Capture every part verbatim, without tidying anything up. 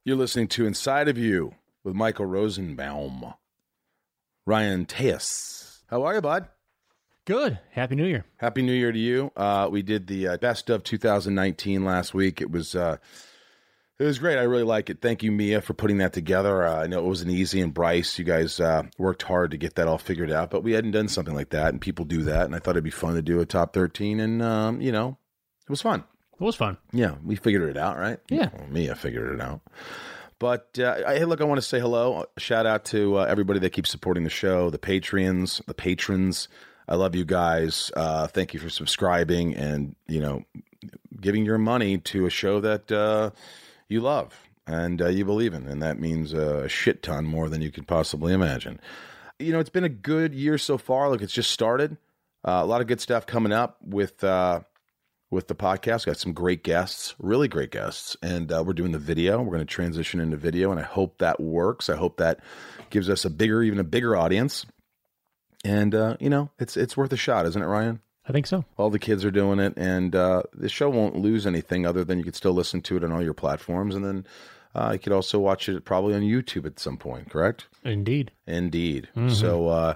You're listening to Inside of You with Michael Rosenbaum. Ryan Tejas. How are you, bud? Good. Happy New Year. Happy New Year to you. Uh, we did the uh, best of two thousand nineteen last week. It was uh, it was great. I really like it. Thank you, Mia, for putting that together. Uh, I know it wasn't easy, and Bryce, you guys uh, worked hard to get that all figured out, but we hadn't done something like that, and people do that, and I thought it'd be fun to do a top thirteen, and, um, you know, it was fun. It was fun. Yeah, we figured it out, right? Yeah. Well, Mia figured it out. But, uh, hey, look, I want to say hello. Shout out to uh, everybody that keeps supporting the show, the Patreons, the patrons. I love you guys. Uh, thank you for subscribing and, you know, giving your money to a show that uh, you love and uh, you believe in. And that means a shit ton more than you could possibly imagine. You know, it's been a good year so far. Look, it's just started. Uh, a lot of good stuff coming up with... Uh, with the podcast. Got some great guests, really great guests, and uh, we're doing the video. We're going to transition into video, and I hope that works. I hope that gives us a bigger, even a bigger audience. And, uh, you know, it's it's worth a shot, isn't it, Ryan? I think so. All the kids are doing it, and uh, the show won't lose anything other than you could still listen to it on all your platforms, and then uh, you could also watch it probably on YouTube at some point, correct? Indeed. Indeed. Mm-hmm. So uh,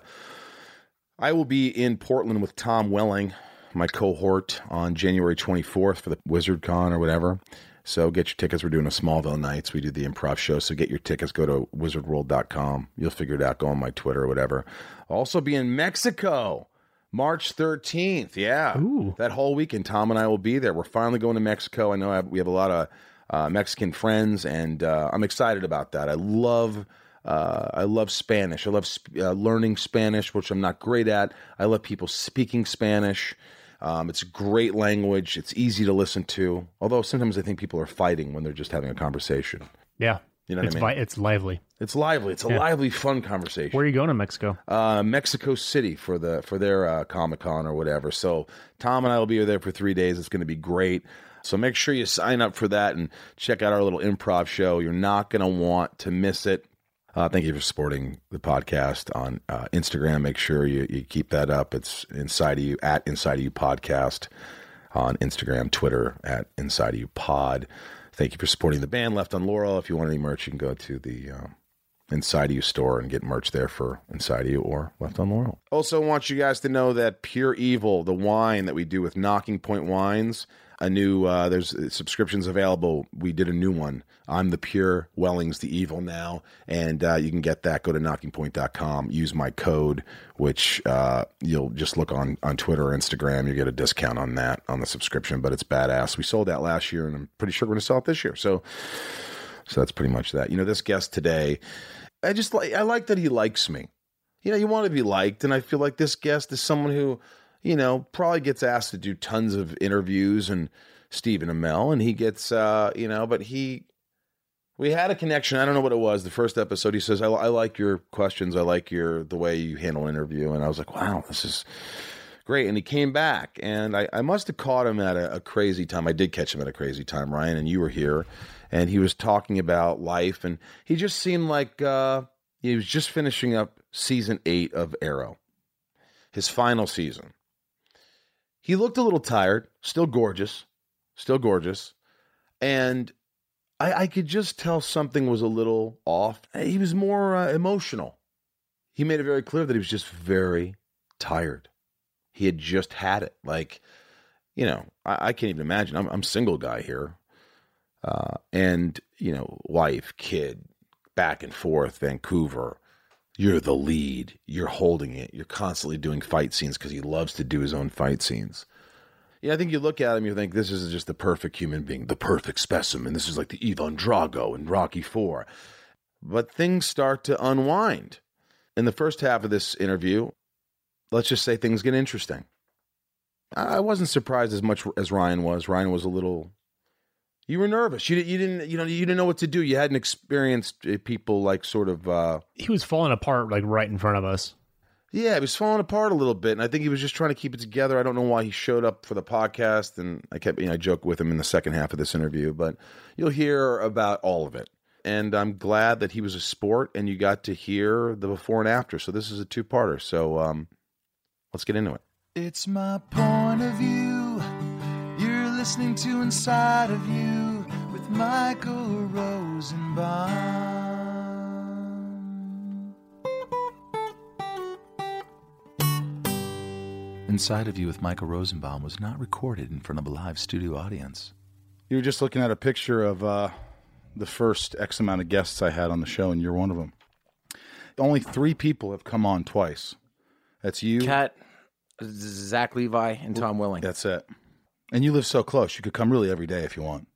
I will be in Portland with Tom Welling, my cohort, on January twenty-fourth for the WizardCon or whatever. So get your tickets. We're doing a Smallville Nights. We do the improv show. So get your tickets. Go to wizard world dot com. You'll figure it out. Go on my Twitter or whatever. Also be in Mexico, March thirteenth. Yeah. Ooh. That whole weekend, Tom and I will be there. We're finally going to Mexico. I know I have, we have a lot of uh, Mexican friends, and uh, I'm excited about that. I love... Uh, I love Spanish. I love sp- uh, learning Spanish, which I'm not great at. I love people speaking Spanish. Um, it's a great language. It's easy to listen to. Although sometimes I think people are fighting when they're just having a conversation. Yeah. You know what it's I mean? Vi- it's lively. It's lively. It's a Yeah. lively, fun conversation. Where are you going in Mexico? Uh, Mexico City for the for their uh, Comic-Con or whatever. So Tom and I will be there for three days. It's going to be great. So make sure you sign up for that and check out our little improv show. You're not going to want to miss it. Uh, thank you for supporting the podcast on uh, Instagram. Make sure you, you keep that up. It's Inside of You, at Inside of You Podcast on Instagram, Twitter, at Inside of You Pod. Thank you for supporting the band Left on Laurel. If you want any merch, you can go to the uh, Inside of You store and get merch there for Inside of You or Left on Laurel. Also want you guys to know that Pure Evil, the wine that we do with Knocking Point Wines, a new, uh, there's subscriptions available. We did a new one. I'm the Pure, Welling's the Evil now. And uh, you can get that. Go to knocking point dot com. Use my code, which uh, you'll just look on, on Twitter or Instagram. You get a discount on that, on the subscription. But it's badass. We sold that last year, and I'm pretty sure we're going to sell it this year. So, so that's pretty much that. You know, this guest today, I just like, I like that he likes me. You know, you want to be liked. And I feel like this guest is someone who, you know, probably gets asked to do tons of interviews, and Stephen Amell, and he gets, uh, you know, but he, we had a connection. I don't know what it was. The first episode, he says, I, I like your questions. I like your, the way you handle an interview. And I was like, wow, this is great. And he came back, and I, I must have caught him at a, a crazy time. I did catch him at a crazy time, Ryan, and you were here, and he was talking about life, and he just seemed like, uh, he was just finishing up season eight of Arrow, his final season. He looked a little tired, still gorgeous, still gorgeous. And I, I could just tell something was a little off. He was more uh, emotional. He made it very clear that he was just very tired. He had just had it. Like, you know, I, I can't even imagine. I'm I'm a single guy here. Uh, and, you know, wife, kid, back and forth, Vancouver. You're the lead. You're holding it. You're constantly doing fight scenes because he loves to do his own fight scenes. Yeah, I think you look at him, you think this is just the perfect human being, the perfect specimen. This is like the Ivan Drago in Rocky four. But things start to unwind. In the first half of this interview, let's just say things get interesting. I wasn't surprised as much as Ryan was. Ryan was a little... You were nervous. You, you didn't, you know, you didn't know what to do. You hadn't experienced people like sort of. Uh, he was falling apart like right in front of us. Yeah, he was falling apart a little bit, and I think he was just trying to keep it together. I don't know why he showed up for the podcast, and I kept, you know, I joked with him in the second half of this interview, but you'll hear about all of it. And I'm glad that he was a sport, and you got to hear the before and after. So this is a two-parter. So um, let's get into it. It's my point of view. You're listening to Inside of You with Michael Rosenbaum. Inside of You with Michael Rosenbaum was not recorded in front of a live studio audience. You were just looking at a picture of uh, the first X amount of guests I had on the show, and you're one of them. Only three people have come on twice. That's you. Kat, Zach Levi, and Tom Willing. That's it. And you live so close. You could come really every day if you want.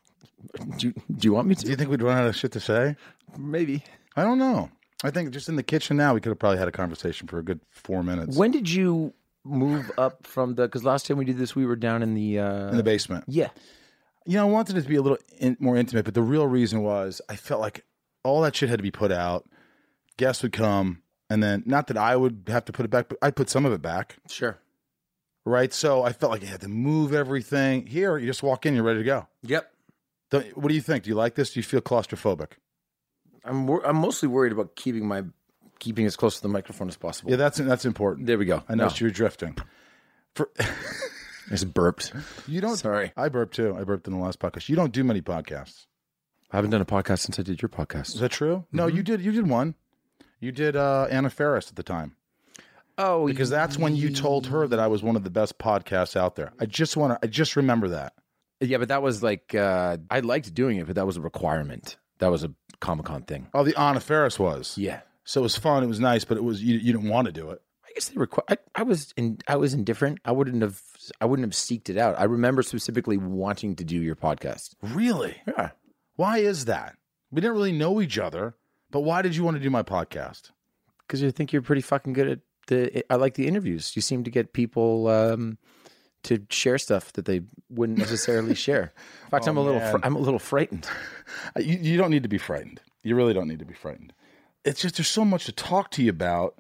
Do you, do you want me to? Do you think we'd run out of shit to say? Maybe. I don't know. I think just in the kitchen now, we could have probably had a conversation for a good four minutes. When did you move up from the... Because last time we did this, we were down in the... Uh, in the basement. Yeah. You know, I wanted it to be a little in, more intimate, but the real reason was I felt like all that shit had to be put out. Guests would come, and then, not that I would have to put it back, but I'd put some of it back. Sure. Right? So I felt like I had to move everything. Here, you just walk in, you're ready to go. Yep. Don't, what do you think? Do you like this? Do you feel claustrophobic? I'm wor- I'm mostly worried about keeping my keeping as close to the microphone as possible. Yeah, that's that's important. There we go. I noticed No. you were drifting. For I just burped. you don't. Sorry. I burped too. I burped in the last podcast. You don't do many podcasts. I haven't done a podcast since I did your podcast. Is that true? No, you did. You did one. You did uh, Anna Faris at the time. Oh, Because that's when you told her that I was one of the best podcasts out there. I just want to. I just remember that. Yeah, but that was like uh, I liked doing it, but that was a requirement. That was a Comic-Con thing. Oh, the Anna Faris was. Yeah. So it was fun. It was nice, but it was you. You didn't want to do it. I guess they requ- I, I was in, I was indifferent. I wouldn't have I wouldn't have seeked it out. I remember specifically wanting to do your podcast. Really? Yeah. Why is that? We didn't really know each other, but why did you want to do my podcast? Because I think you're pretty fucking good at the. I like the interviews. You seem to get people um, to share stuff that they wouldn't necessarily share. In fact, Oh, I'm a little. man. Fr- I'm a little frightened. You, you don't need to be frightened. You really don't need to be frightened. It's just there's so much to talk to you about.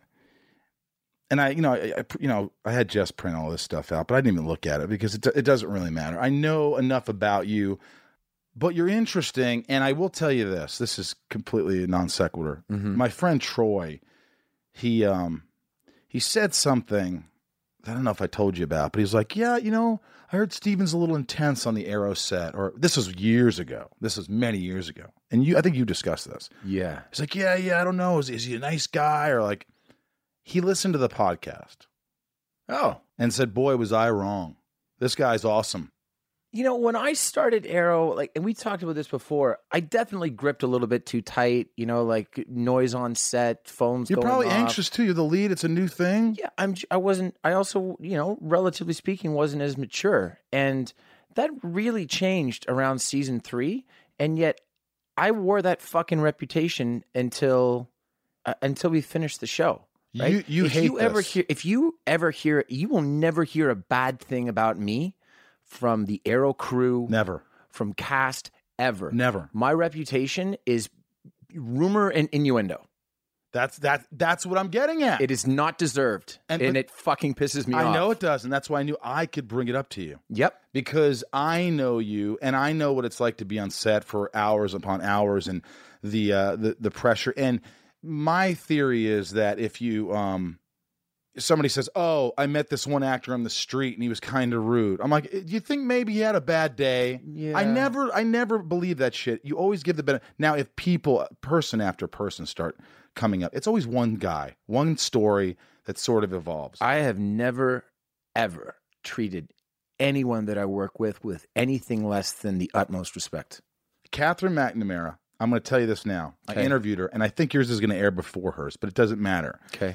And I, you know, I, I, you know, I had Jess print all this stuff out, but I didn't even look at it because it, it doesn't really matter. I know enough about you, but you're interesting. And I will tell you this: this is completely a non sequitur. Mhm. My friend Troy, he um, he said something. I don't know if I told you about, but he was like, "Yeah, you know, I heard Steven's a little intense on the Arrow set." Or this was years ago. This was many years ago, and you, I think you discussed this. Yeah. He's like, "Yeah, yeah, I don't know. Is, is he a nice guy?" Or like, he listened to the podcast. Oh. And said, "Boy, was I wrong. This guy's awesome." You know, when I started Arrow, like, and we talked about this before, I definitely gripped a little bit too tight. You know, like noise on set, phones. You're going probably off. anxious too. You're the lead. It's a new thing. Yeah, I'm. I wasn't. I also, you know, relatively speaking, wasn't as mature, and that really changed around season three. And yet, I wore that fucking reputation until uh, until we finished the show. Right? You you if hate you ever this. hear, if you ever hear, you will never hear a bad thing about me from the Arrow crew, Never, from cast, ever. never. My reputation is rumor and innuendo. That's that. That's what I'm getting at. It is not deserved, And- and, but- it fucking pisses me I off. know it does, and that's why I knew I could bring it up to you. Yep. Because I know you, and I know what it's like to be on set for hours upon hours, and the uh, the the pressure. And my theory is that if you um, somebody says, "Oh, I met this one actor on the street, and he was kind of rude," I'm like, "Do you think maybe he had a bad day?" Yeah. I never, I never believe that shit. You always give the benefit. Now, if people, person after person, start coming up, it's always one guy, one story that sort of evolves. I have never, ever treated anyone that I work with with anything less than the utmost respect. Catherine McNamara, I'm going to tell you this now. I Okay. interviewed her, and I think yours is going to air before hers, but it doesn't matter. Okay.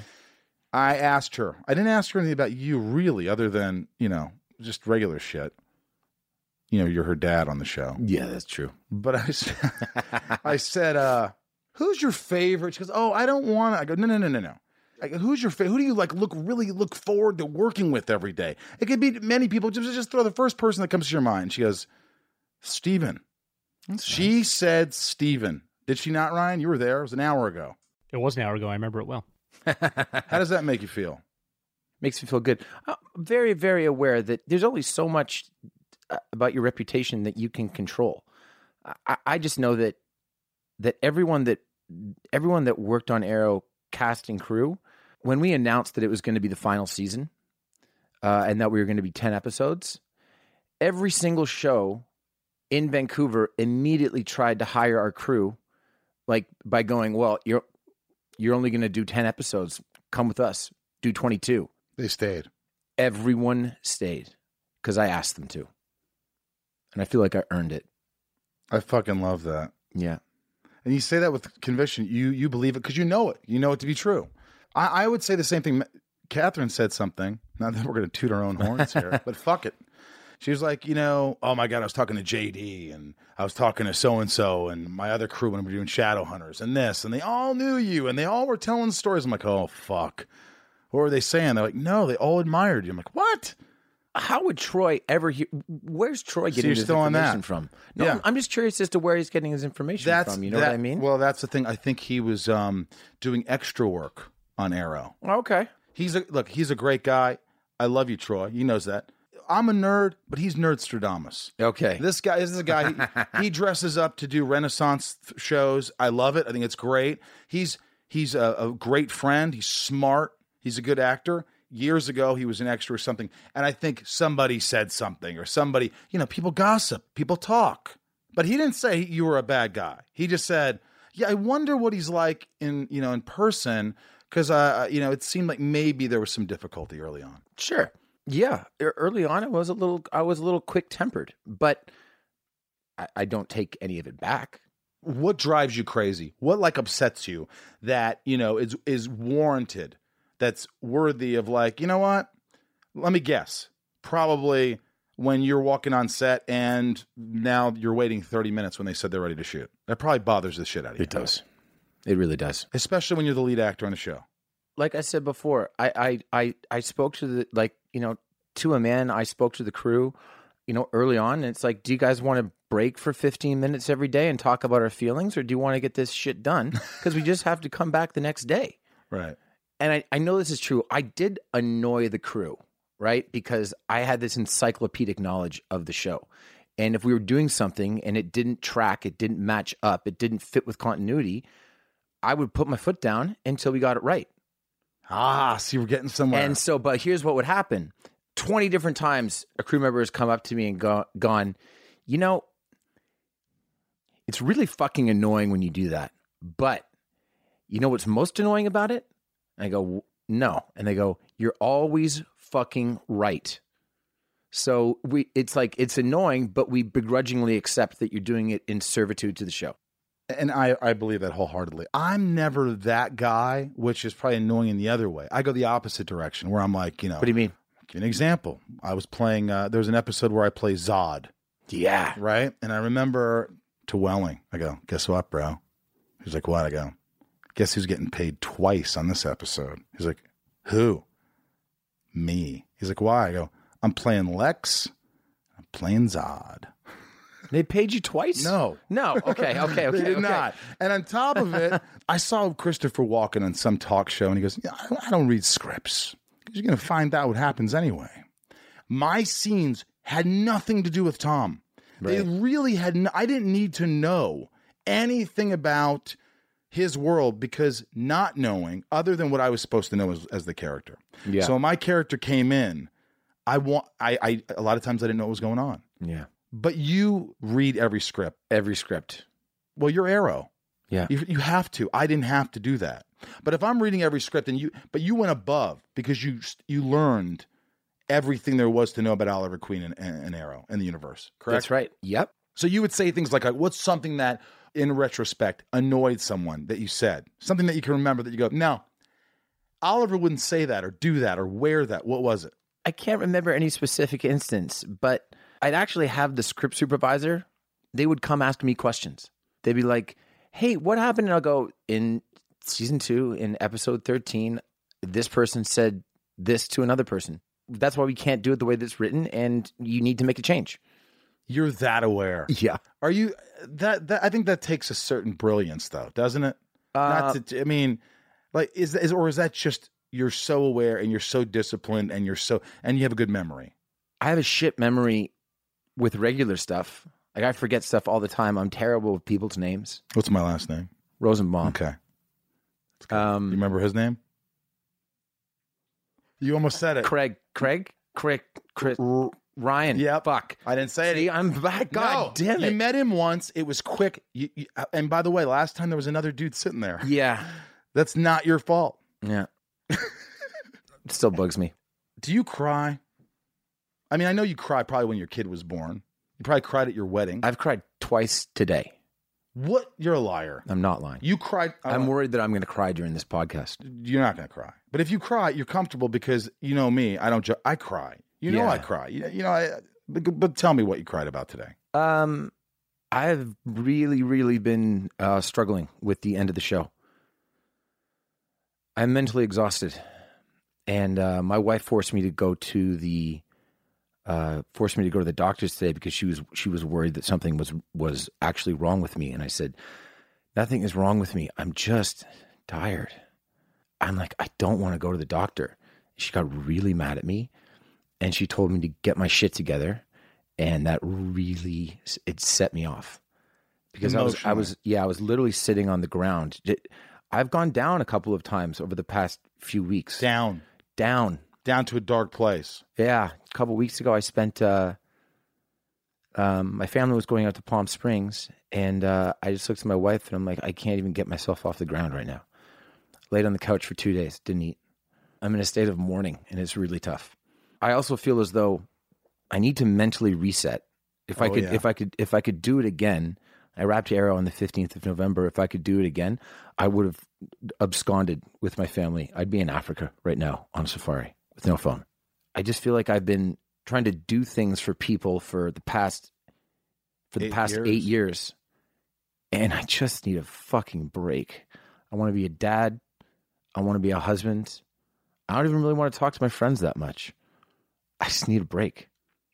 I asked her. I didn't ask her anything about you, really, other than, you know, just regular shit. You know, you're her dad on the show. Yeah, that's true. But I, s- I said, uh, who's your favorite? She goes, oh, I don't want to. I go, no, no, no, no, no. I go, who's your favorite? Who do you like look really look forward to working with every day? It could be many people. Just, just throw the first person that comes to your mind. She goes, Steven. She said Steven. Did she not, Ryan? You were there. It was an hour ago. It was an hour ago. I remember it well. How does that make you feel? Makes me feel good. I'm very, very aware that there's only so much uh, about your reputation that you can control. I, I just know that that everyone that everyone that worked on Arrow, cast and crew, when we announced that it was going to be the final season uh, and that we were going to be ten episodes, every single show in Vancouver immediately tried to hire our crew, like by going, well, you're you're only going to do ten episodes. Come with us. Do twenty-two. They stayed. Everyone stayed because I asked them to. And I feel like I earned it. I fucking love that. Yeah. And you say that with conviction. You you believe it because you know it. You know it to be true. I, I would say the same thing. Catherine said something. Not that we're going to toot our own horns here, but fuck it. She was like, you know, oh my God, I was talking to J D and I was talking to so-and-so and my other crew when we were doing Shadowhunters and this, and they all knew you and they all were telling stories. I'm like, oh, fuck. What were they saying? They're like, no, they all admired you. I'm like, what? How would Troy ever hear? Where's Troy getting you're his still on information that. from? No, Yeah. I'm- I'm just curious as to where he's getting his information That's, from. You know that- what I mean? Well, that's the thing. I think he was um, doing extra work on Arrow. Okay. He's a look. He's a great guy. I love you, Troy. He knows that. I'm a nerd, but he's Nerdstradamus. Okay. This guy this is a guy. He, he dresses up to do Renaissance th- shows. I love it. I think it's great. He's he's a, a great friend. He's smart. He's a good actor. Years ago, he was an extra or something, and I think somebody said something or somebody. You know, people gossip, people talk, but he didn't say you were a bad guy. He just said, "Yeah, I wonder what he's like in you know in person." Because, uh, you know, it seemed like maybe there was some difficulty early on. Sure. Yeah. E- Early on, I was a little, I was a little quick tempered, but I, I don't take any of it back. What drives you crazy? What, like, upsets you that, you know, is is warranted, that's worthy of, like, you know what? Let me guess. Probably when you're walking on set and now you're waiting thirty minutes when they said they're ready to shoot. That probably bothers the shit out of you. It does. It really does. Especially when you're the lead actor on a show. Like I said before, I, I, I, I spoke to the, like, you know, to a man, I spoke to the crew, you know, early on. And it's like, do you guys want to break for fifteen minutes every day and talk about our feelings? Or do you want to get this shit done? Because we just have to come back the next day. Right. And I, I know this is true. I did annoy the crew, right? Because I had this encyclopedic knowledge of the show. And if we were doing something and it didn't track, it didn't match up, it didn't fit with continuity, I would put my foot down until we got it right. Ah, see, we're getting somewhere. And so, but here's what would happen. twenty different times a crew member has come up to me and go, gone, you know, it's really fucking annoying when you do that. But you know what's most annoying about it? And I go, no. And they go, you're always fucking right. So we, it's like, it's annoying, but we begrudgingly accept that you're doing it in servitude to the show. And I, I believe that wholeheartedly. I'm never that guy, which is probably annoying in the other way. I go the opposite direction where I'm like, you know. What do you mean? Give you an example. I was playing, uh, there was an episode where I play Zod. Yeah. Right? And I remember to Welling, I go, guess what, bro? He's like, what? I go, guess who's getting paid twice on this episode? He's like, who? Me. He's like, why? I go, I'm playing Lex. I'm playing Zod. They paid you twice? No. No. Okay. Okay. Okay. They did okay. not. And on top of it, I saw Christopher Walken on some talk show, and he goes, yeah, I don't, I don't read scripts because you're going to find out what happens anyway. My scenes had nothing to do with Tom. They Right. really had. No, I didn't need to know anything about his world because not knowing, other than what I was supposed to know as, as the character. Yeah. So when my character came in, I want. I, I a lot of times I didn't know what was going on. Yeah. But you read every script. Every script. Well, you're Arrow. Yeah. You, you have to. I didn't have to do that. But if I'm reading every script and you, but you went above because you you learned everything there was to know about Oliver Queen and, and, and Arrow and the universe. Correct. That's right. Yep. So you would say things like, like, what's something that, in retrospect, annoyed someone that you said? Something that you can remember that you go, no, Oliver wouldn't say that or do that or wear that. What was it? I can't remember any specific instance, but I'd actually have the script supervisor. They would come ask me questions. They'd be like, hey, what happened? And I'll go, in season two, in episode thirteen, this person said this to another person. That's why we can't do it the way that's written, and you need to make a change. You're that aware. Yeah. Are you that, that I think that takes a certain brilliance though, doesn't it? Uh, Not to, I mean, like, is, is, or is that just, you're so aware and you're so disciplined and you're so, and you have a good memory? I have a shit memory with regular stuff. Like, I forget stuff all the time. I'm terrible with people's names. What's my last name? Rosenbaum. Okay. Um, You remember his name? You almost said it. Craig. Craig? Craig. Chris. R- Ryan. Yep. Fuck. I didn't say See, it. I'm back. God No, damn You it. met him once. It was quick. You, you, and by the way, last time there was another dude sitting there. Yeah. That's not your fault. Yeah. It still bugs me. Do you cry? I mean, I know you cried probably when your kid was born. You probably cried at your wedding. I've cried twice today. What? You're a liar. I'm not lying. You cried. I'm worried that I'm going to cry during this podcast. You're not going to cry. But if you cry, you're comfortable because you know me. I don't. Ju- I cry. You know Yeah. I cry. You, you know. I, but, but tell me what you cried about today. Um, I've really, really been uh, struggling with the end of the show. I'm mentally exhausted, and uh, my wife forced me to go to the uh, forced me to go to the doctors today because she was she was worried that something was was actually wrong with me, and I said, nothing is wrong with me. I'm just tired. I'm like, I don't want to go to the doctor. She got really mad at me, and she told me to get my shit together, and that really it set me off because I was I was yeah I was literally sitting on the ground. I've gone down a couple of times over the past few weeks. Down, down, down to a dark place. Yeah, a couple of weeks ago, I spent. Uh, um, my family was going out to Palm Springs, and uh, I just looked at my wife, and I'm like, I can't even get myself off the ground right now. Laid on the couch for two days, didn't eat. I'm in a state of mourning, and it's really tough. I also feel as though I need to mentally reset. If I Oh, could, yeah. if I could, if I could do it again. I wrapped Arrow on the fifteenth of November. If I could do it again, I would have absconded with my family. I'd be in Africa right now on a safari with no phone. I just feel like I've been trying to do things for people for the past for the Eight past years. eight years, and I just need a fucking break. I want to be a dad. I want to be a husband. I don't even really want to talk to my friends that much. I just need a break.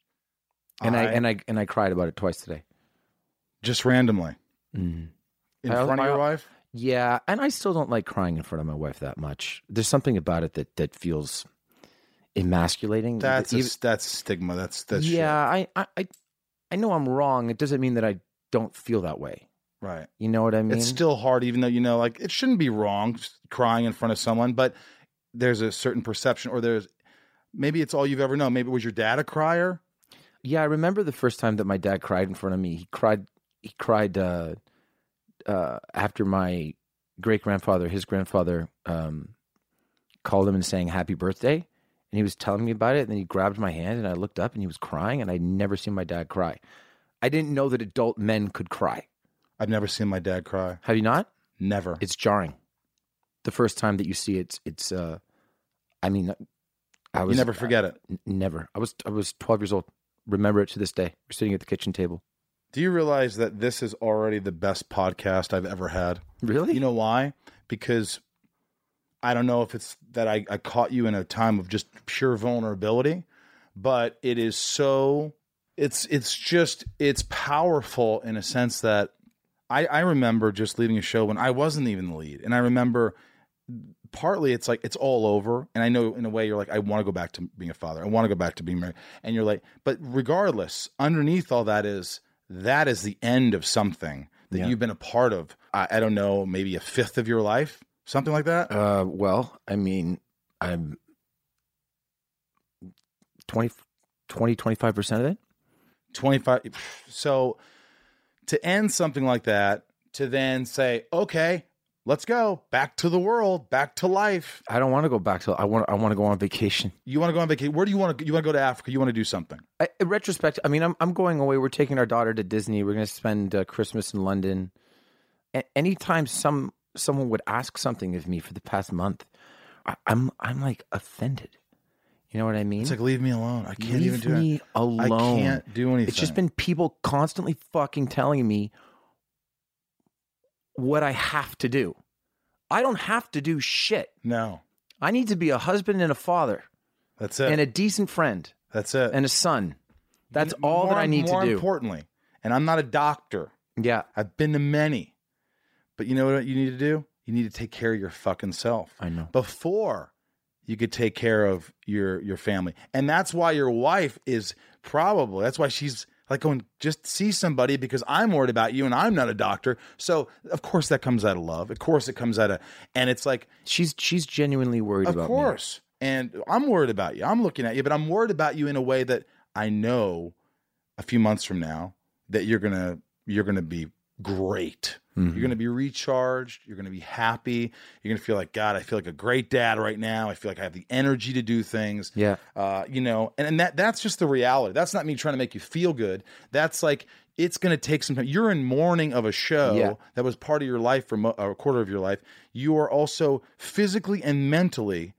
And I, I- and I and I cried about it twice today. Just randomly Mm. in I- front of I- your wife. Yeah, and I still don't like crying in front of my wife that much. There's something about it that, that feels emasculating. That's a, Even- that's stigma. That's that's shit. yeah. I, I I I know I'm wrong. It doesn't mean that I don't feel that way. Right. You know what I mean? It's still hard, even though you know, like it shouldn't be wrong just crying in front of someone, but there's a certain perception, or there's maybe it's all you've ever known. Maybe was your dad a crier? Yeah, I remember the first time that my dad cried in front of me. He cried. He cried uh, uh, after my great grandfather, his grandfather, um, called him and sang "Happy Birthday," and he was telling me about it. And then he grabbed my hand, and I looked up, and he was crying. And I'd never seen my dad cry. I didn't know that adult men could cry. I've never seen my dad cry. Have you not? Never. It's jarring. The first time that you see it, it's. it's uh, I mean, I was you never forget it. N- never. I was. I was twelve years old. Remember it to this day. We're sitting at the kitchen table. Do you realize that this is already the best podcast I've ever had? Really? You know why? Because I don't know if it's that I, I caught you in a time of just pure vulnerability, but it is so it's it's just it's powerful in a sense that I, I remember just leaving a show when I wasn't even the lead. And I remember partly it's like it's all over. And I know in a way you're like, I want to go back to being a father. I want to go back to being married. And you're like, but regardless, underneath all that is that is the end of something that Yeah. you've been a part of. I, I don't know, maybe a fifth of your life, something like that. Uh, well, I mean, I'm twenty, twenty, twenty-five percent of it. twenty-five. So to end something like that, to then say, okay, let's go back to the world, back to life. I don't want to go back to, I want, I want to go on vacation. You want to go on vacation? Where do you want to, you want to go to Africa? You want to do something? I, in retrospect, I mean, I'm, I'm going away. We're taking our daughter to Disney. We're going to spend uh, Christmas in London. A- anytime some, someone would ask something of me for the past month, I, I'm, I'm like offended. You know what I mean? It's like, leave me alone. I can't Leave even do me it. alone. I can't do anything. It's just been people constantly fucking telling me what I have to do. I don't have to do shit. No, I need to be a husband and a father that's it. and a decent friend that's it. and a son. That's More- all that I need to more do. importantly, and I'm not a doctor. Yeah. I've been to many. But you know what you need to do? You need to take care of your fucking self. I know. Before you could take care of your your family. And that's why your wife is probably, that's why she's like going, just see somebody because I'm worried about you and I'm not a doctor. So of course that comes out of love. Of course it comes out of, and it's like, She's she's genuinely worried of about course. And I'm worried about you. I'm looking at you, but I'm worried about you in a way that I know a few months from now that you're going to, you're going to be great. Mm-hmm. You're going to be recharged. You're going to be happy. You're going to feel like, God, I feel like a great dad right now. I feel like I have the energy to do things. Yeah. Uh, you know, and, and that that's just the reality. That's not me trying to make you feel good. That's like, it's going to take some time. You're in mourning of a show Yeah. that was part of your life for mo- a quarter of your life. You are also physically and mentally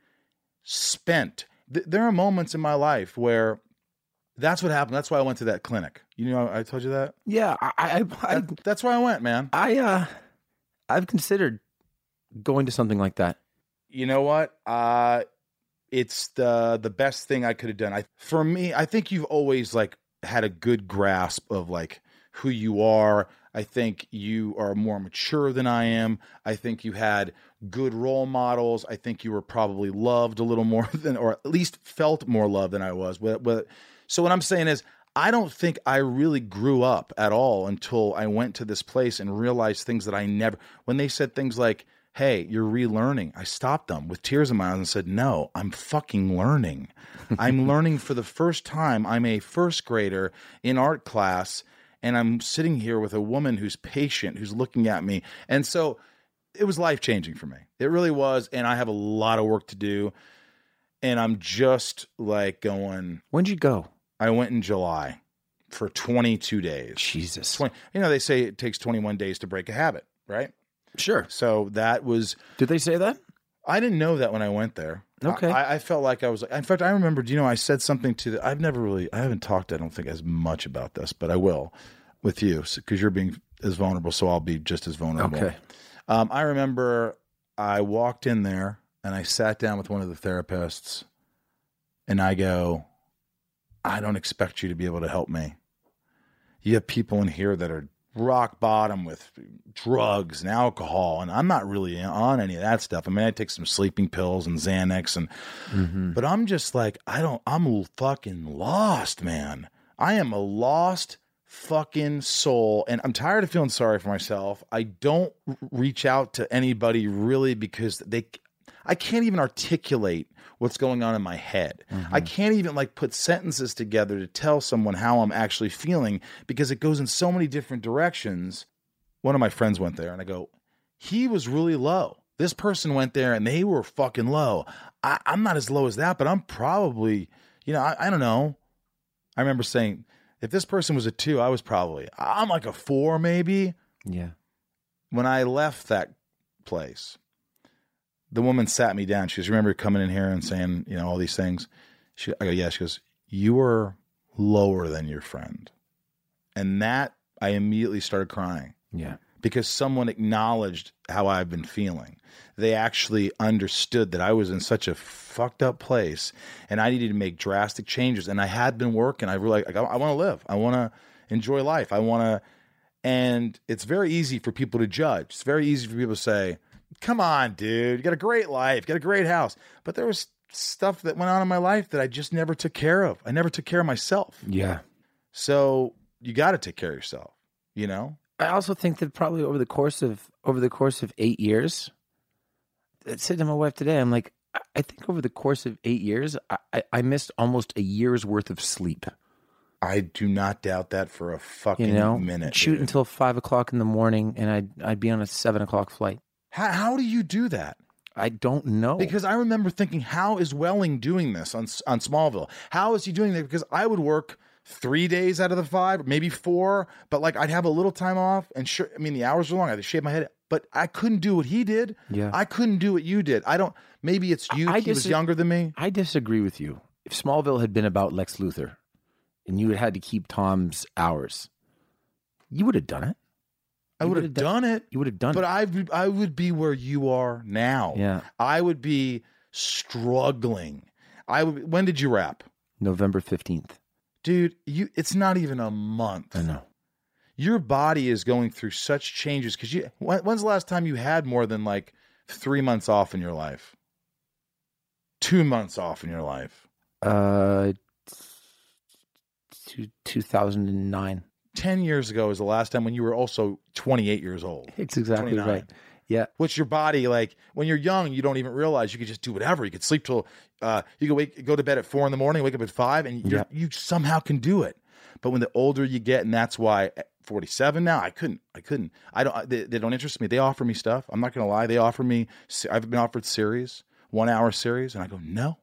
spent. Th- there are moments in my life where that's what happened. That's why I went to that clinic. You know, I told you that. Yeah, I, I, I, That- that's why I went, man. I, uh, I've considered going to something like that. You know what? Uh, it's the the best thing I could have done. I for me, I think you've always like had a good grasp of like who you are. I think you are more mature than I am. I think you had good role models. I think you were probably loved a little more than, or at least felt more love than I was. But, but so what I'm saying is, I don't think I really grew up at all until I went to this place and realized things that I never, when they said things like, hey, you're relearning, I stopped them with tears in my eyes and said, no, I'm fucking learning. I'm learning for the first time. I'm a first grader in art class, and I'm sitting here with a woman who's patient, who's looking at me. And so it was life-changing for me. It really was, and I have a lot of work to do, and I'm just like going. When'd you go? I went in July for twenty-two days. Jesus. twenty, you know, they say it takes twenty-one days to break a habit, right? Sure. So that was, Did they say that? I didn't know that when I went there. Okay. I, I felt like I was, in fact, I remembered, you know, I said something to the, I've never really, I haven't talked, I don't think, as much about this, but I will with you because you're being as vulnerable. So I'll be just as vulnerable. Okay. Um, I remember I walked in there and I sat down with one of the therapists and I go, I don't expect you to be able to help me. You have people in here that are rock bottom with drugs and alcohol, and I'm not really on any of that stuff. I mean, I take some sleeping pills and Xanax, and Mm-hmm. but I'm just like, I don't, I'm fucking lost, man. I am a lost fucking soul, and I'm tired of feeling sorry for myself. I don't r- reach out to anybody really because they, I can't even articulate what's going on in my head. Mm-hmm. I can't even like put sentences together to tell someone how I'm actually feeling because it goes in so many different directions. One of my friends went there and I go, he was really low. This person went there and they were fucking low. I, I'm not as low as that, but I'm probably, you know, I, I don't know. I remember saying, if this person was a two, I was probably, I'm like a four maybe. Yeah. When I left that place, the woman sat me down. She goes, remember coming in here and saying, you know, all these things? She, I go, yeah. She goes, you were lower than your friend. And that, I immediately started crying. Yeah. Because someone acknowledged how I've been feeling. They actually understood that I was in such a fucked up place and I needed to make drastic changes. And I had been working. I really, like, I, I want to live. I want to enjoy life. I want to, and it's very easy for people to judge. It's very easy for people to say, come on, dude, you got a great life, you got a great house. But there was stuff that went on in my life that I just never took care of. I never took care of myself. Yeah. So you got to take care of yourself, you know? I also think that probably over the course of over the course of eight years, I said to my wife today, I'm like, I- I think over the course of eight years, I, I, I missed almost a year's worth of sleep. I do not doubt that for a fucking You know, minute. shoot dude. until five o'clock in the morning, and I'd I'd be on a seven o'clock flight. How, how do you do that? I don't know Because I remember thinking, how is Welling doing this on on Smallville? How is he doing that? Because I would work three days out of the five, maybe four, but like I'd have a little time off, and sure, I mean the hours were long. I had to shave my head, but I couldn't do what he did. Yeah. I couldn't do what you did. I don't. Maybe it's you. I He was dis- younger than me. I disagree with you. If Smallville had been about Lex Luthor, and you had had to keep Tom's hours, you would have done it. I You would have would've done it. You would have done But it. I would, I would be where you are now. Yeah. I would be struggling. I would. When did you wrap, November fifteenth. dude? You. It's not even a month. I know. Your body is going through such changes because you. When, when's the last time you had more than like three months off in your life? Two months off in your life. Uh, two, two thousand nine. Ten years ago is the last time when you were also twenty-eight years old. It's exactly twenty-nine. right. Yeah. Which your body, like when you're young, you don't even realize you could just do whatever. You could sleep till uh, you could wake, go to bed at four in the morning, wake up at five, and you're, Yeah. you somehow can do it. But when the older you get, and that's why at forty-seven now, I couldn't, I couldn't, I don't, they, they don't interest me. They offer me stuff. I'm not going to lie. They offer me, I've been offered series, one hour series. And I go, no,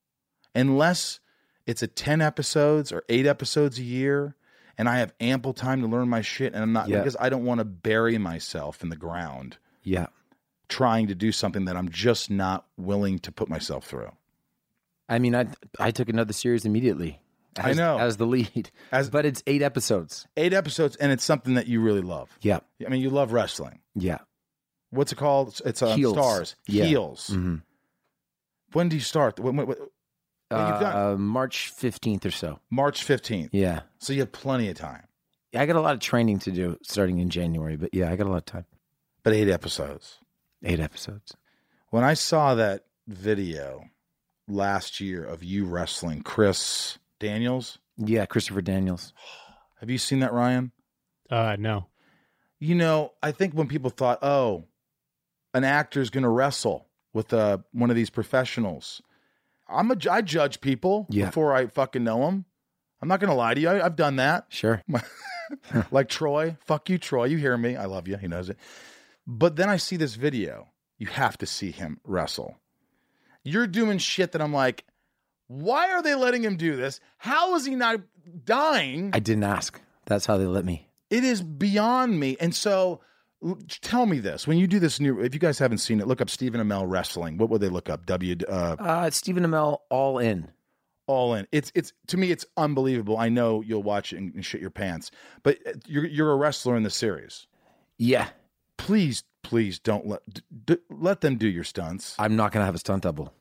unless it's a ten episodes or eight episodes a year. And I have ample time to learn my shit. And I'm not, Yeah. because I don't want to bury myself in the ground Yeah. trying to do something that I'm just not willing to put myself through. I mean, I I took another series immediately. I As, know. as the lead, As- but it's eight episodes. Eight episodes, and it's something that you really love. Yeah. I mean, you love wrestling. Yeah. What's it called? It's, it's uh, Heels. Stars. Yeah. Heels. Mm-hmm. When do you start? When, when, when, Well, you've got- Uh, March fifteenth or so. March fifteenth. Yeah. So you have plenty of time. I got a lot of training to do starting in January, but yeah, I got a lot of time. But eight episodes. Eight episodes. When I saw that video last year of you wrestling Chris Daniels, Yeah, Christopher Daniels. have you seen that, Ryan? Uh, no. You know, I think when people thought, oh, an actor's going to wrestle with uh, one of these professionals, I'm a, I judge people Yeah. before I fucking know them. I'm not going to lie to you. I, I've done that. Sure. Like Troy. Fuck you, Troy. You hear me. I love you. He knows it. But then I see this video. You have to see him wrestle. You're doing shit that I'm like, why are they letting him do this? How is he not dying? I didn't ask. That's how they let me. It is beyond me. And so l- tell me this. When you do this new, if you guys haven't seen it, look up Stephen Amell Wrestling. What would they look up? W, uh, Uh, Stephen Amell, All In. All In. It's, it's, to me, it's unbelievable. I know you'll watch it and, and shit your pants, but you're, you're a wrestler in the series. Yeah. Please, please don't let, d- d- let them do your stunts. I'm not going to have a stunt double.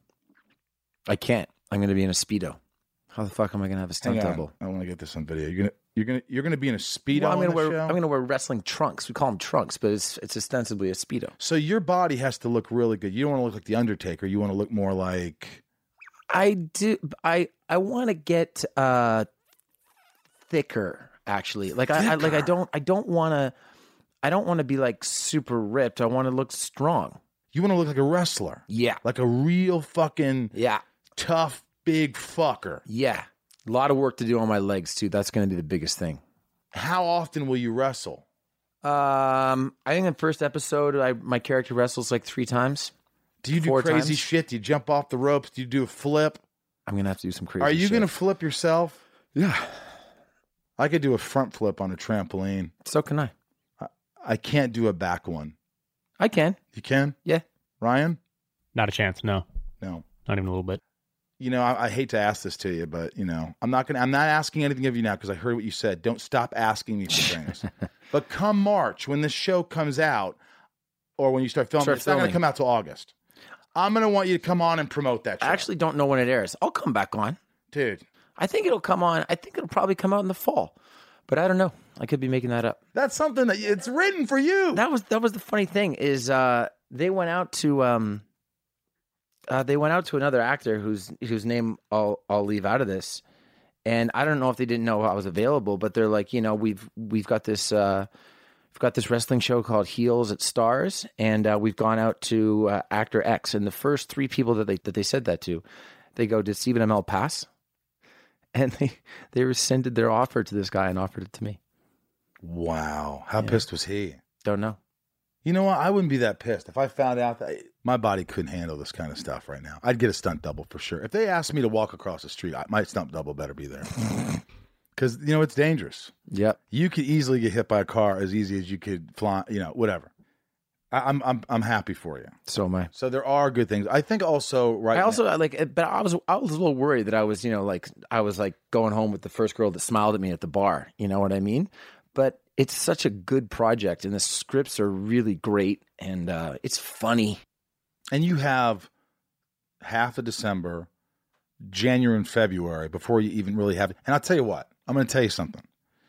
I can't. I'm going to be in a Speedo. How the fuck am I going to have a stunt Hang on. double? I want to get this on video. You're gonna you're gonna you're gonna be in a speedo Well, I'm on going to the wear. show? I'm going to wear wrestling trunks. We call them trunks, but it's it's ostensibly a Speedo. So your body has to look really good. You don't want to look like the Undertaker. You want to look more like I do. I I want to get uh thicker. Actually, like I, I like I Thicker? don't I don't want to. I don't want to be like super ripped. I want to look strong. you want to look like a wrestler, Yeah. like a real fucking Yeah. tough big fucker. Yeah. A lot of work to do on my legs too. That's going to be the biggest thing. How often will you wrestle? Um, I think in the first episode, I my character wrestles like three times. Do you do Four crazy times. shit? Do you jump off the ropes? Do you do a flip? I'm gonna have to do some crazy. Are you shit. gonna flip yourself? Yeah. I could do a front flip on a trampoline. So can I. I can't do a back one. I can. You can? Yeah. Ryan? Not a chance. No, No. not even a little bit. You know, I, I hate to ask this to you, but you know, I'm not gonna. I'm not asking anything of you now because I heard what you said. Don't stop asking me for things. But come March, when this show comes out, or when you start filming, Start it's not gonna filming. come out till August. I'm gonna want you to come on and promote that show. I actually don't know when it airs. I'll come back on. dude, I think it'll come on. I think it'll probably come out in the fall, but I don't know. I could be making that up. that's something that it's written for you. That was that was the funny thing is uh, they went out to um, uh, they went out to another actor whose whose name I'll I'll leave out of this, and I don't know if they didn't know I was available, but they're like, you know, we've we've got this uh, we've got this wrestling show called Heels at Stars, and uh, we've gone out to uh, actor X, and the first three people that they that they said that to, they go, did Stephen Amell pass? And they they rescinded their offer to this guy and offered it to me. Wow, how pissed was he? Don't know. You know what? I wouldn't be that pissed if I found out that my body couldn't handle this kind of stuff right now. I'd get a stunt double for sure. If they asked me to walk across the street, I, my stunt double better be there because you know it's dangerous. Yep. You could easily get hit by a car as easy as you could fly. You know, whatever. I, I'm I'm I'm happy for you. So am I. So there are good things. I think also right. I also now, like, but I was I was a little worried that I was, you know, like I was like going home with the first girl that smiled at me at the bar. You know what I mean? But it's such a good project, and the scripts are really great, and uh, it's funny. and you have half of December, January and February before you even really have. And I'll tell you what. I'm going to tell you something.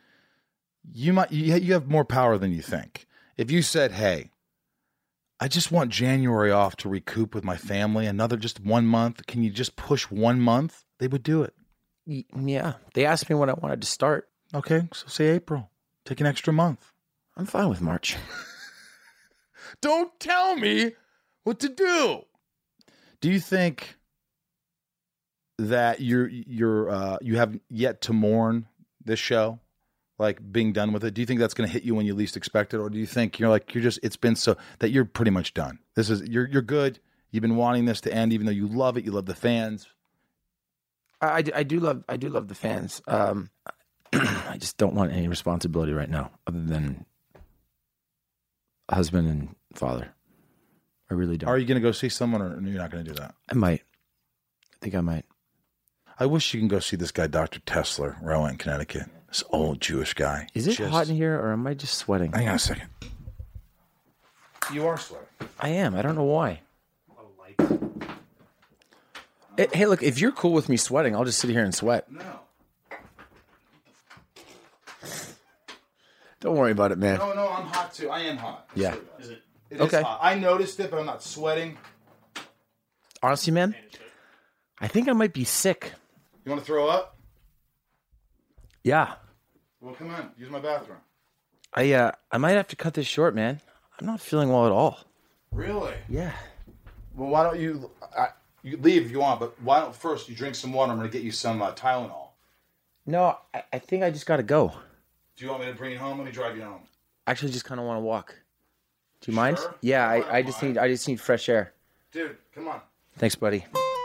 You might you you have more power than you think. If you said, "Hey, I just want January off to recoup with my family, another just one month. Can you just push one month?" They would do it. Y- Yeah, they asked me when I wanted to start. Okay, so say April. Take an extra month. I'm fine with March. Don't tell me what to do. Do you think that you're you're uh, you have yet to mourn this show, like being done with it? Do you think that's going to hit you when you least expect it, or do you think you're like you're just it's been so that you're pretty much done? This is you're you're good. You've been wanting this to end, even though you love it. You love the fans. I, I do love I do love the fans. Um, I just don't want any responsibility right now, other than husband and father. I really don't. Are you going to go see someone, or you're not going to do that? I might. I think I might. I wish you can go see this guy, Doctor Tesler, Rowan, in Connecticut. This old Jewish guy. Is it Just- hot in here, or am I just sweating? Hang on a second. You are sweating. I am. I don't know why. Hey, hey, look, if you're cool with me sweating, I'll just sit here and sweat. No. Don't worry about it, man. No, no, I'm hot too. I am hot. Yeah. Is it? It Okay. is hot. I noticed it, but I'm not sweating. Honestly, man, I think I might be sick. You want to throw up? Yeah. Well, come on. Use my bathroom. I uh, I might have to cut this short, man. I'm not feeling well at all. Really? Yeah. Well, why don't you... I, you leave if you want, but why don't first you drink some water? I'm going to get you some uh, Tylenol. No, I, I think I just got to go. Do you want me to bring you home? Let me drive you home. Actually, just kind of want to walk. Do you mind? Sure. Yeah, I I, I just mind. need I just need fresh air. Dude, come on. Thanks, buddy.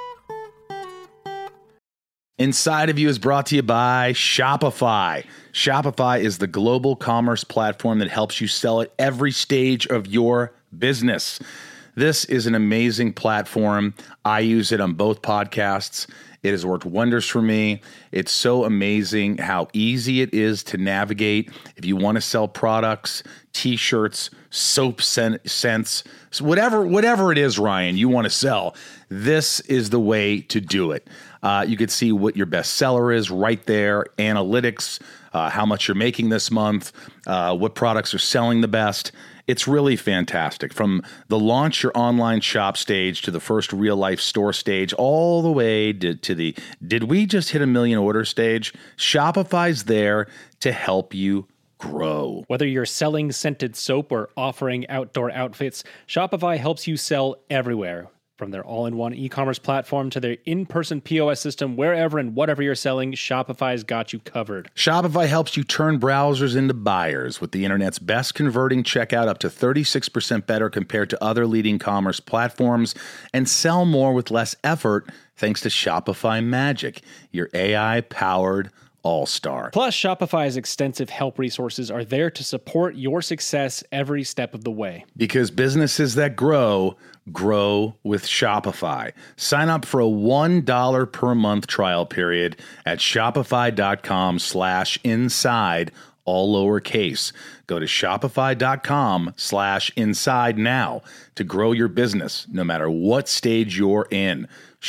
Inside of You is brought to you by Shopify. Shopify is the global commerce platform that helps you sell at every stage of your business. This is an amazing platform. I use it on both podcasts. It has worked wonders for me. It's so amazing how easy it is to navigate. If you want to sell products, t-shirts, soap scents, whatever, whatever it is, Ryan, you want to sell, this is the way to do it. Uh, you can see what your best seller is right there, analytics, uh, how much you're making this month, uh, what products are selling the best. It's really fantastic. From the launch your online shop stage to the first real life store stage, all the way to, to the did we just hit a million order stage? Shopify's there to help you grow. Whether you're selling scented soap or offering outdoor outfits, Shopify helps you sell everywhere. From their all-in-one e-commerce platform to their in-person P O S system, wherever and whatever you're selling, Shopify's got you covered. Shopify helps you turn browsers into buyers with the internet's best converting checkout up to thirty-six percent better compared to other leading commerce platforms, and sell more with less effort thanks to Shopify Magic, your A I-powered all-star. Plus, Shopify's extensive help resources are there to support your success every step of the way. Because businesses that grow, grow with Shopify. Sign up for a one dollar per month trial period at shopify.com slash inside, all lowercase. Go to shopify.com slash inside now to grow your business, no matter what stage you're in.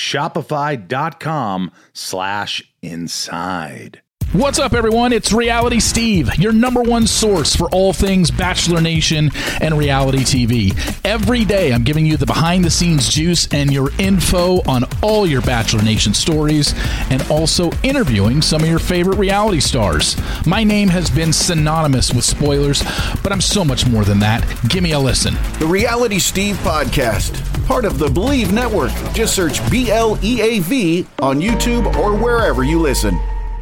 Shopify.com slash inside. What's up, everyone? It's Reality Steve, your number one source for all things Bachelor Nation and reality T V. Every day, I'm giving you the behind-the-scenes juice and your info on all your Bachelor Nation stories, and also interviewing some of your favorite reality stars. My name has been synonymous with spoilers, but I'm so much more than that. Give me a listen. The Reality Steve Podcast, part of the Believe Network. Just search B L E A V on YouTube or wherever you listen.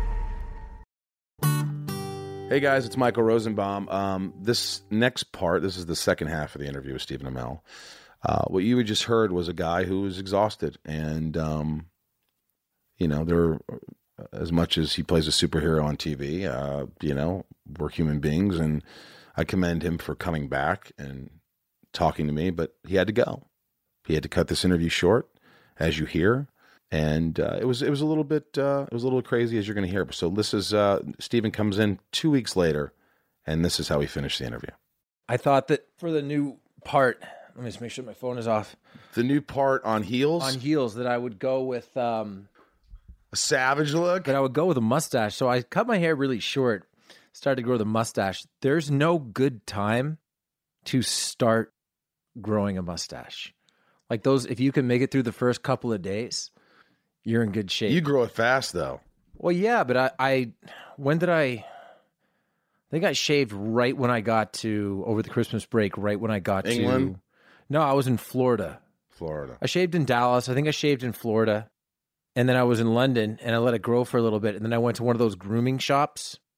Hey guys, it's Michael Rosenbaum. Um, this next part, this is the second half of the interview with Stephen Amell. Uh, what you had just heard was a guy who was exhausted, and um, you know, there, as much as he plays a superhero on T V, uh, you know, we're human beings, and I commend him for coming back and talking to me. But he had to go. He had to cut this interview short, as you hear. And uh, it was it was a little bit uh, it was a little crazy, as you're going to hear. So this is uh, Stephen comes in two weeks later, and this is how we finished the interview. I thought that for the new part, let me just make sure my phone is off. The new part on heels, On heels, that I would go with um, a savage look. that I would go with a mustache. So I cut my hair really short, started to grow the mustache. There's no good time to start growing a mustache. Like those, if you can make it through the first couple of days, you're in good shape. You grow it fast, though. Well, yeah, but I, I, when did I, I think I shaved right when I got to, over the Christmas break, right when I got England? to, no, I was in Florida. Florida. I shaved in Dallas. I think I shaved in Florida. And then I was in London, and I let it grow for a little bit. And then I went to one of those grooming shops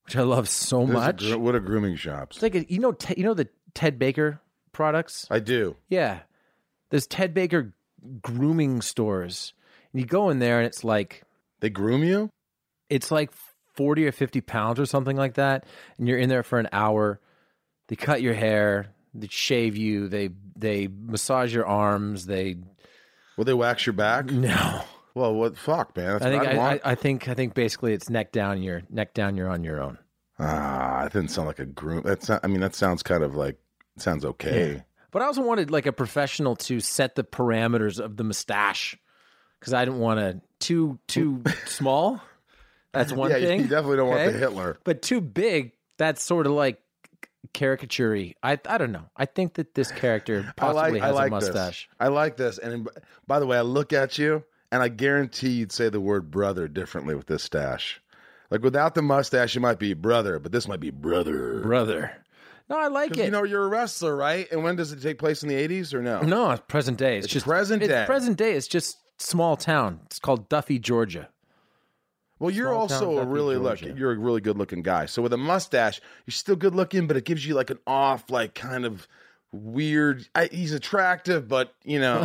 which I love so There's a much. gr- what are grooming shops? It's like a, you know, Te- you know the Ted Baker products. I do. Yeah, there's Ted Baker grooming stores, and you go in there, and it's like They groom you? it's like forty or fifty pounds or something like that, and you're in there for an hour. They cut your hair, they shave you, they they massage your arms. They Will they wax your back? no. Well, what fuck, man? That's I think what I, I, want. I, I think I think basically it's neck down. You're neck down. You're on your own. Ah, it didn't sound like a groom. That's not, I mean, that sounds kind of like it sounds okay. But I also wanted like a professional to set the parameters of the mustache because I didn't want to too too small. That's one yeah, thing. you definitely don't want okay? the Hitler. But too big. That's sort of like caricature-y. I I don't know. I think that this character possibly I like, has I like a mustache. This. I like this. And by the way, I look at you, and I guarantee you'd say the word brother differently with this stash. Like without the mustache, you might be brother, but this might be brother. Brother. No, I like 'Cause, it. you know, you're a wrestler, right? And when does it take place in the eighties or no? no, it's present day. It's, It's just present it's day. present day. It's just small town. It's called Duffy, Georgia. Well, you're Small also town a Duffy, really look. Georgia. You're a really good looking guy. So with a mustache, you're still good looking, but it gives you like an off, like kind of weird. I, he's attractive, but you know,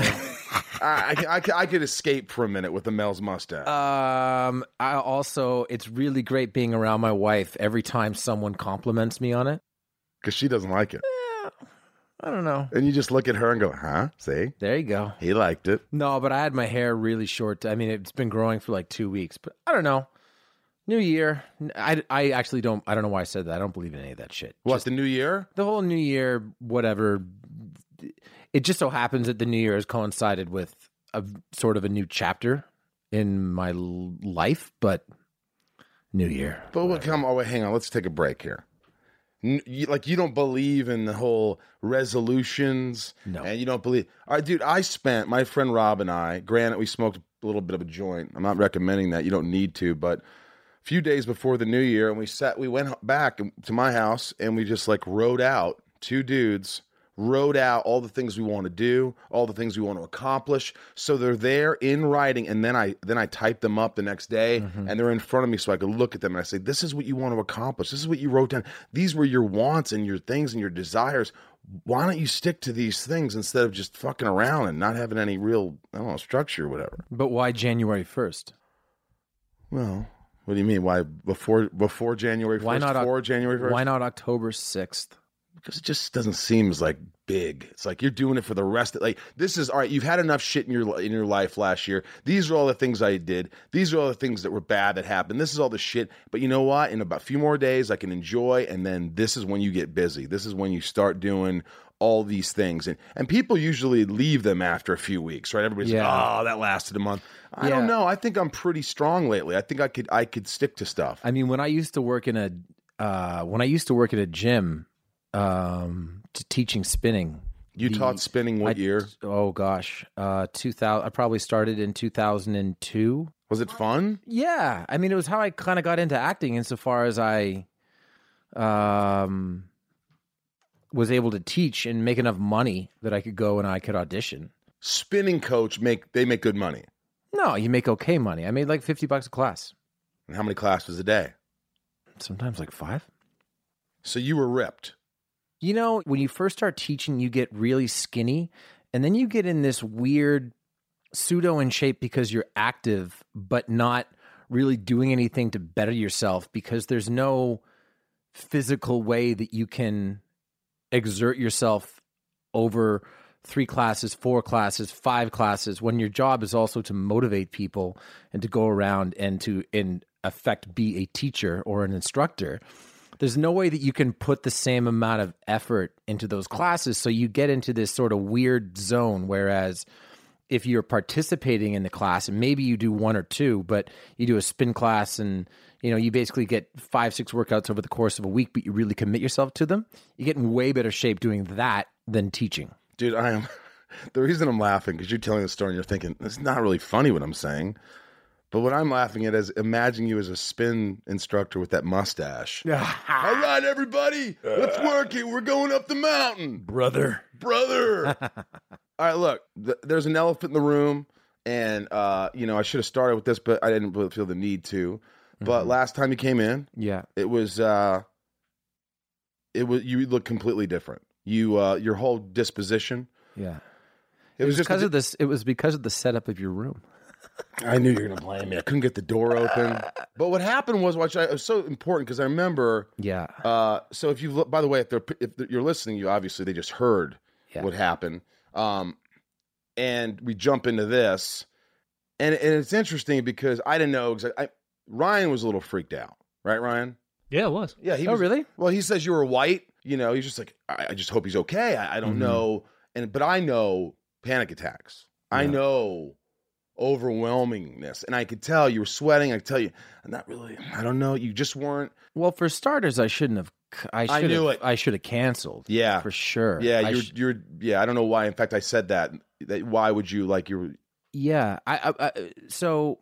I, I, I, I could escape for a minute with a male's mustache. Um, I also, it's really great being around my wife every time someone compliments me on it. Because she doesn't like it. I don't know. And you just look at her and go, huh? See? There you go. He liked it. No, but I had my hair really short. I mean, it's been growing for like two weeks, but I don't know. New year. I, I actually don't, I don't know why I said that. I don't believe in any of that shit. What, Just the new year? the whole new year, whatever. It just so happens that the new year has coincided with a sort of a new chapter in my l- life, but new year. But what, come on, wait, hang on. Let's take a break here. N- you, like, you don't believe in the whole resolutions. No. And you don't believe. All right, dude, I spent, my friend Rob and I, granted, we smoked a little bit of a joint. I'm not recommending that. You don't need to. But a few days before the new year, and we sat, we went back to my house and we just like wrote out, two dudes, wrote out all the things we want to do, all the things we want to accomplish. So they're there in writing, and then I then I type them up the next day, Mm-hmm. and they're in front of me so I can look at them and I say, this is what you want to accomplish. This is what you wrote down. These were your wants and your things and your desires. Why don't you stick to these things instead of just fucking around and not having any real, I don't know, structure or whatever? But why January first? Well, what do you mean? Why before before January first? Why not Oc- for January first? Why not October sixth? Because it just doesn't seem as like big. It's like you're doing it for the rest of like this is all right. You've had enough shit in your in your life last year. These are all the things I did. These are all the things that were bad that happened. This is all the shit. But you know what? In about a few more days, I can enjoy. And then this is when you get busy. This is when you start doing all these things. And and people usually leave them after a few weeks, right? Everybody's Yeah. like, oh, that lasted a month. I Yeah. don't know. I think I'm pretty strong lately. I think I could I could stick to stuff. I mean, when I used to work in a uh, when I used to work at a gym, um, to teaching spinning. You the- taught spinning what I- year? Oh gosh, uh, two thousand. I probably started in two thousand and two. Was it fun? Yeah, I mean, it was how I kind of got into acting, insofar as I, um, was able to teach and make enough money that I could go and I could audition. Spinning coach make they make good money. No, you make okay money. I made like fifty bucks a class. And how many classes a day? Sometimes like five. So you were ripped. You know, when you first start teaching, you get really skinny, and then you get in this weird pseudo in shape because you're active, but not really doing anything to better yourself because there's no physical way that you can exert yourself over three classes, four classes, five classes, when your job is also to motivate people and to go around and to, in effect, be a teacher or an instructor. There's no way that you can put the same amount of effort into those classes. So you get into this sort of weird zone, whereas if you're participating in the class, and maybe you do one or two, but you do a spin class and, you know, you basically get five, six workouts over the course of a week, but you really commit yourself to them, you get in way better shape doing that than teaching. Dude, I am. The reason I'm laughing, because you're telling the story and you're thinking, it's not really funny what I'm saying. But what I'm laughing at is imagine you as a spin instructor with that mustache. All right, everybody, let's work it. We're going up the mountain. Brother. Brother. All right, look, th- there's an elephant in the room. And, uh, you know, I should have started with this, but I didn't really feel the need to. But last time you came in, Yeah. it was uh, it was you look completely different. You uh, your whole disposition. Yeah. It, It was, was just because a- of this. It was because of the setup of your room. I knew you were gonna blame me. I couldn't get the door open. But what happened was, which I, it was so important because I remember. Yeah. Uh, so if you look, by the way, if they're if you're listening, you obviously they just heard Yeah. what happened. Um, and we jump into this, and and it's interesting because I didn't know exactly. I, Ryan was a little freaked out, right, Ryan? Yeah, it was. Yeah. He Oh, was, really? Well, he says you were white. You know, he's just like, I, I just hope he's okay. I, I don't Mhm. know, and but I know panic attacks. I Yeah. know overwhelmingness, and I could tell you were sweating. I could tell you, I'm not really. I don't know. You just weren't. Well, for starters, I shouldn't have. I I should knew have, it. I should have canceled. Yeah. For sure. Yeah, I you're sh- you're yeah. I don't know why. In fact, I said that. that why would you like you? yeah. I, I, I so.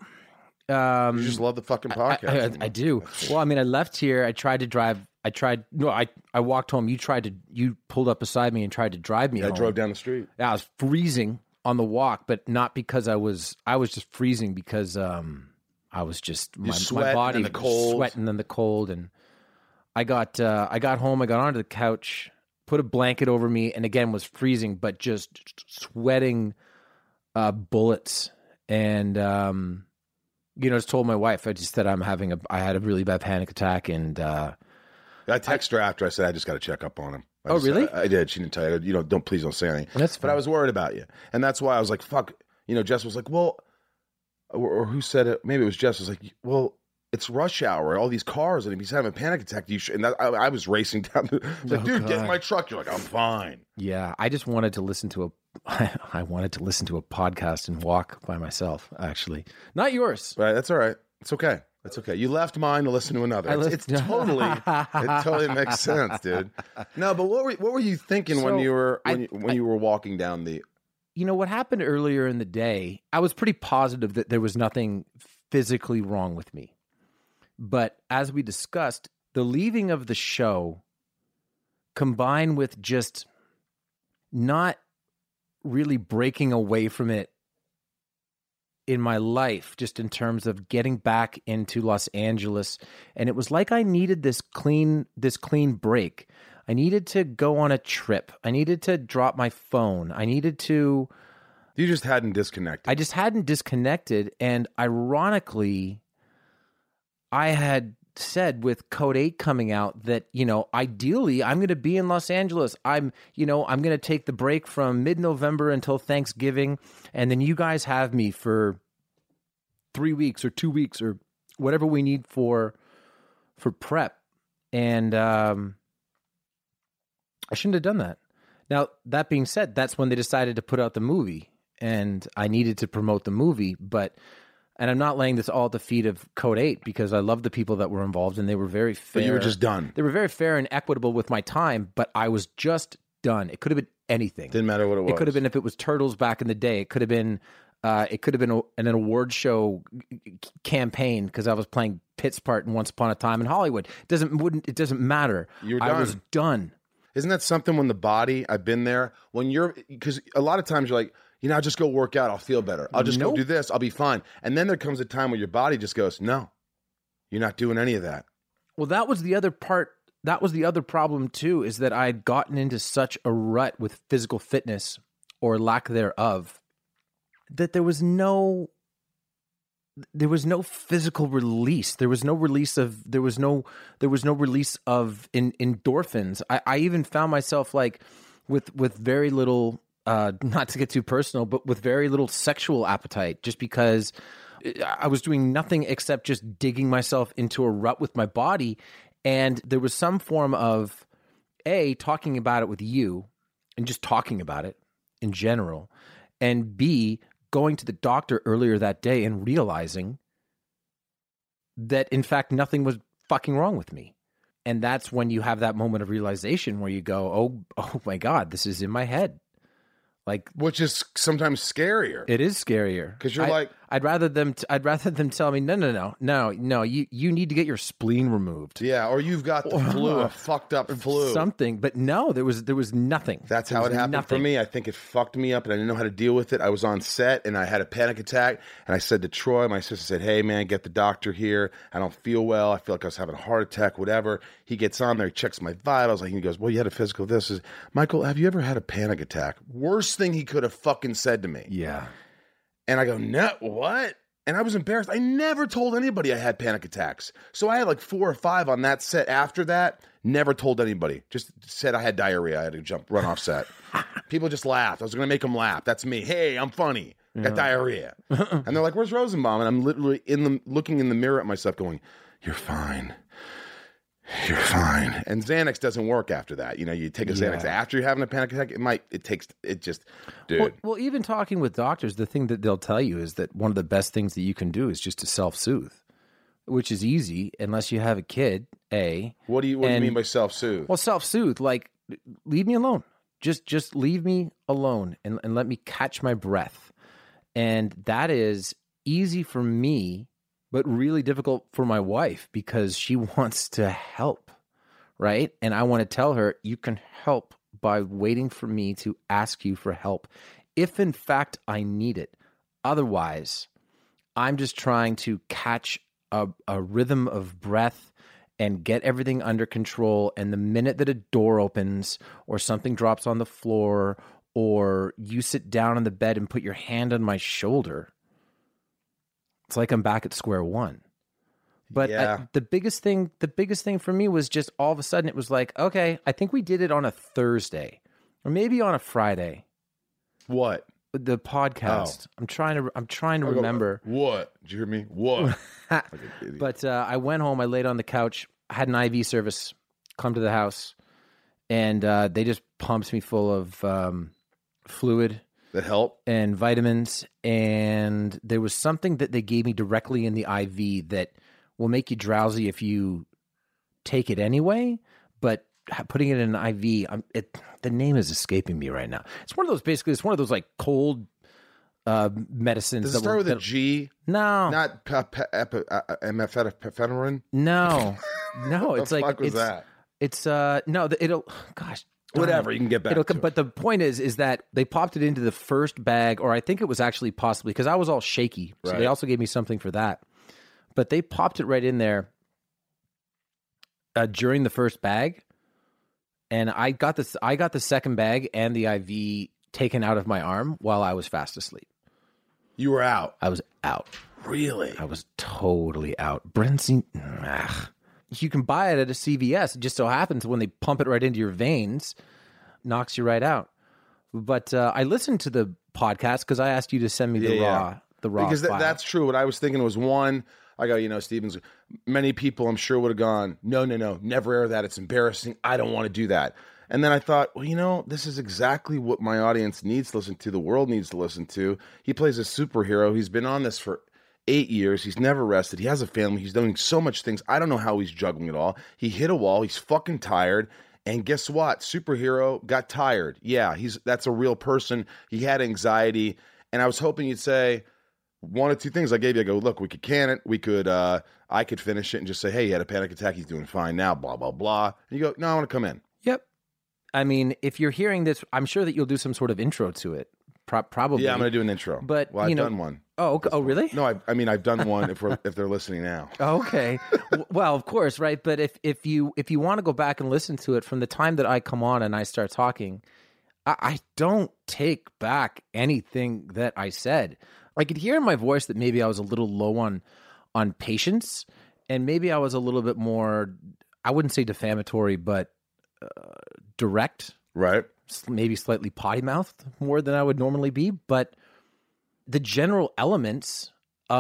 Um, You just love the fucking I, podcast. I, I do. Well, I mean, I left here. I tried to drive. I tried. No, I. I walked home. You tried to. You pulled up beside me and tried to drive me. I home. drove down the street. Yeah, I was freezing on the walk, but not because I was. I was just freezing because um, I was just my, sweat my body and the was cold. sweating and the cold, and I got. Uh, I got home. I got onto the couch, put a blanket over me, and again was freezing, but just sweating uh, bullets, and um, you know, just told my wife. I just said I'm having a. I had a really bad panic attack, and. Uh, I texted her after. I said I just got to check up on him. I Oh, just- really? I, I did. She didn't tell you. You know, don't please don't say anything. That's But I fine. was worried about you, and that's why I was like, "Fuck." You know, Jess was like, "Well," or, or who said it? Maybe it was Jess. Was like, "Well, it's rush hour. All these cars, and if he's having a panic attack, you should." And that, I, I was racing down. The, I was like, Oh, "Dude, get in God. my truck." You're like, "I'm fine." Yeah, I just wanted to listen to a. I wanted to listen to a podcast and walk by myself. Actually, not yours. Right? That's all right. It's okay. It's okay. You left mine to listen to another. I It's, left- it's totally, it totally makes sense, dude. No, but what were what were you thinking when So, you were I- when you, when I- you were walking down the? You know what happened earlier in the day? I was pretty positive that there was nothing physically wrong with me, but as we discussed, the leaving of the show, combined with just not really breaking away from it in my life, just in terms of getting back into Los Angeles. And it was like I needed this clean, this clean break. I needed to go on a trip. I needed to drop my phone. I needed to, You just hadn't disconnected. I just hadn't disconnected. And ironically, I had said with Code eight coming out that, you know, ideally I'm going to be in Los Angeles. I'm, you know, I'm going to take the break from mid-November until Thanksgiving. And then you guys have me for three weeks or two weeks or whatever we need for, for prep. And, um, I shouldn't have done that. Now, that being said, that's when they decided to put out the movie, and I needed to promote the movie, but, and I'm not laying this all at the feet of Code eight because I love the people that were involved and they were very fair. But you were just done. They were very fair and equitable with my time, but I was just done. It could have been anything. Didn't matter what it was. It could have been if it was Turtles back in the day. It could have been, uh, it could have been a, an award show campaign because I was playing Pitt's part in Once Upon a Time in Hollywood. It doesn't wouldn't it doesn't matter. You were I was done. done. Isn't that something when the body, I've been there, when you're, because a lot of times you're like, you know, I'll just go work out. I'll feel better. I'll just Nope. go do this. I'll be fine. And then there comes a time where your body just goes, no, you're not doing any of that. Well, that was the other part. That was the other problem too, is that I had gotten into such a rut with physical fitness or lack thereof that there was no there was no physical release. There was no release of there was no there was no release of in, endorphins. I, I even found myself like with with very little uh, not to get too personal, but with very little sexual appetite, just because I was doing nothing except just digging myself into a rut with my body. And there was some form of A, talking about it with you and just talking about it in general, and B, going to the doctor earlier that day and realizing that, in fact, nothing was fucking wrong with me. And that's when you have that moment of realization where you go, oh, oh my God, this is in my head. Like, Which is sometimes scarier. it is scarier. 'Cause you're I- like- I'd rather them. T- I'd rather them tell me, no, no, no, no, no. You you need to get your spleen removed. Yeah, or you've got the flu, a fucked up flu, something. But no, there was there was nothing. That's there how it happened nothing. for me. I think it fucked me up, and I didn't know how to deal with it. I was on set, and I had a panic attack, and I said to Troy, my sister said, "Hey, man, get the doctor here. I don't feel well. I feel like I was having a heart attack, whatever." He gets on there, he checks my vitals, like he goes, "Well, you had a physical. This is Michael. Have you ever had a panic attack?" Worst thing he could have fucking said to me. Yeah. And I go, "No, what?" And I was embarrassed. I never told anybody I had panic attacks. So I had like four or five on that set after that. Never told anybody. Just said I had diarrhea. I had to jump, run off set. People just laughed. I was going to make them laugh. That's me. Hey, I'm funny. I got diarrhea. And they're like, "Where's Rosenbaum?" And I'm literally in the looking in the mirror at myself going, "You're fine. You're fine." And Xanax doesn't work after that. You know, you take a Xanax Yeah. after you're having a panic attack. It might, it takes, it just, dude. Well, well, even talking with doctors, the thing that they'll tell you is that one of the best things that you can do is just to self-soothe, which is easy unless you have a kid. A. what do you, what do you and- mean by self-soothe? Well, self-soothe, like leave me alone. Just just leave me alone and, and let me catch my breath. And that is easy for me, but really difficult for my wife because she wants to help, right? And I want to tell her, you can help by waiting for me to ask you for help, if in fact I need it. Otherwise, I'm just trying to catch a, a rhythm of breath and get everything under control. And the minute that a door opens or something drops on the floor or you sit down on the bed and put your hand on my shoulder, it's like I'm back at square one. But Yeah. I, the biggest thing, the biggest thing for me was just all of a sudden it was like, okay, I think we did it on a Thursday or maybe on a Friday. What? The podcast. I'm trying to. I'm trying to I'll go, remember. What? Did you hear me? What? Like an idiot. But uh, I went home. I laid on the couch. I had an I V service come to the house, and uh, they just pumped me full of um, fluid That help? and vitamins. And there was something that they gave me directly in the I V that will make you drowsy if you take it anyway. But ha- putting it in an I V, I'm, it the name is escaping me right now. It's one of those basically. It's one of those like cold uh, medicines. Does it that start will- with a that- G? No, Not pe- pe- epi- uh, uh, ephedrine? no, no. The It's like fuck was it's that? it's uh no. the- It'll gosh. darn Whatever, it. you can get back It'll, to come- But the point is, is that they popped it into the first bag, or I think it was actually possibly because I was all shaky. So Right. they also gave me something for that. But they popped it right in there uh, during the first bag, and I got this. I got the second bag and the I V taken out of my arm while I was fast asleep. You were out. I was out. Really? I was totally out. Brenton, ugh. You can buy it at a C V S. It just so happens when they pump it right into your veins, knocks you right out. But uh, I listened to the podcast because I asked you to send me the Yeah, yeah. raw, the raw. Because th- file. that's true. What I was thinking was one, I go, you know, Stevens, many people I'm sure would have gone, no, no, no, never air that. It's embarrassing. I don't want to do that. And then I thought, well, you know, this is exactly what my audience needs to listen to, the world needs to listen to. He plays a superhero. He's been on this for eight years. He's never rested. He has a family. He's doing so much things. I don't know how he's juggling it all. He hit a wall. He's fucking tired. And guess what? Superhero got tired. Yeah, he's that's a real person. He had anxiety. And I was hoping you'd say one or two things I gave you. I go, look, we could can it. We could, uh, I could finish it and just say, hey, he had a panic attack. He's doing fine now, blah, blah, blah. And you go, no, I want to come in. Yep. I mean, if you're hearing this, I'm sure that you'll do some sort of intro to it. Pro- probably. Yeah, I'm going to do an intro. But, well, I've you know- done one. Oh, okay. Oh, really? No, I, I mean, I've done one if we're if they're listening now. Okay. W- well, of course, right? But if if you if you want to go back and listen to it from the time that I come on and I start talking, I, I don't take back anything that I said. I could hear in my voice that maybe I was a little low on on patience, and maybe I was a little bit more, I wouldn't say defamatory, but uh, direct, Right? s- maybe slightly potty mouthed more than I would normally be. But the general elements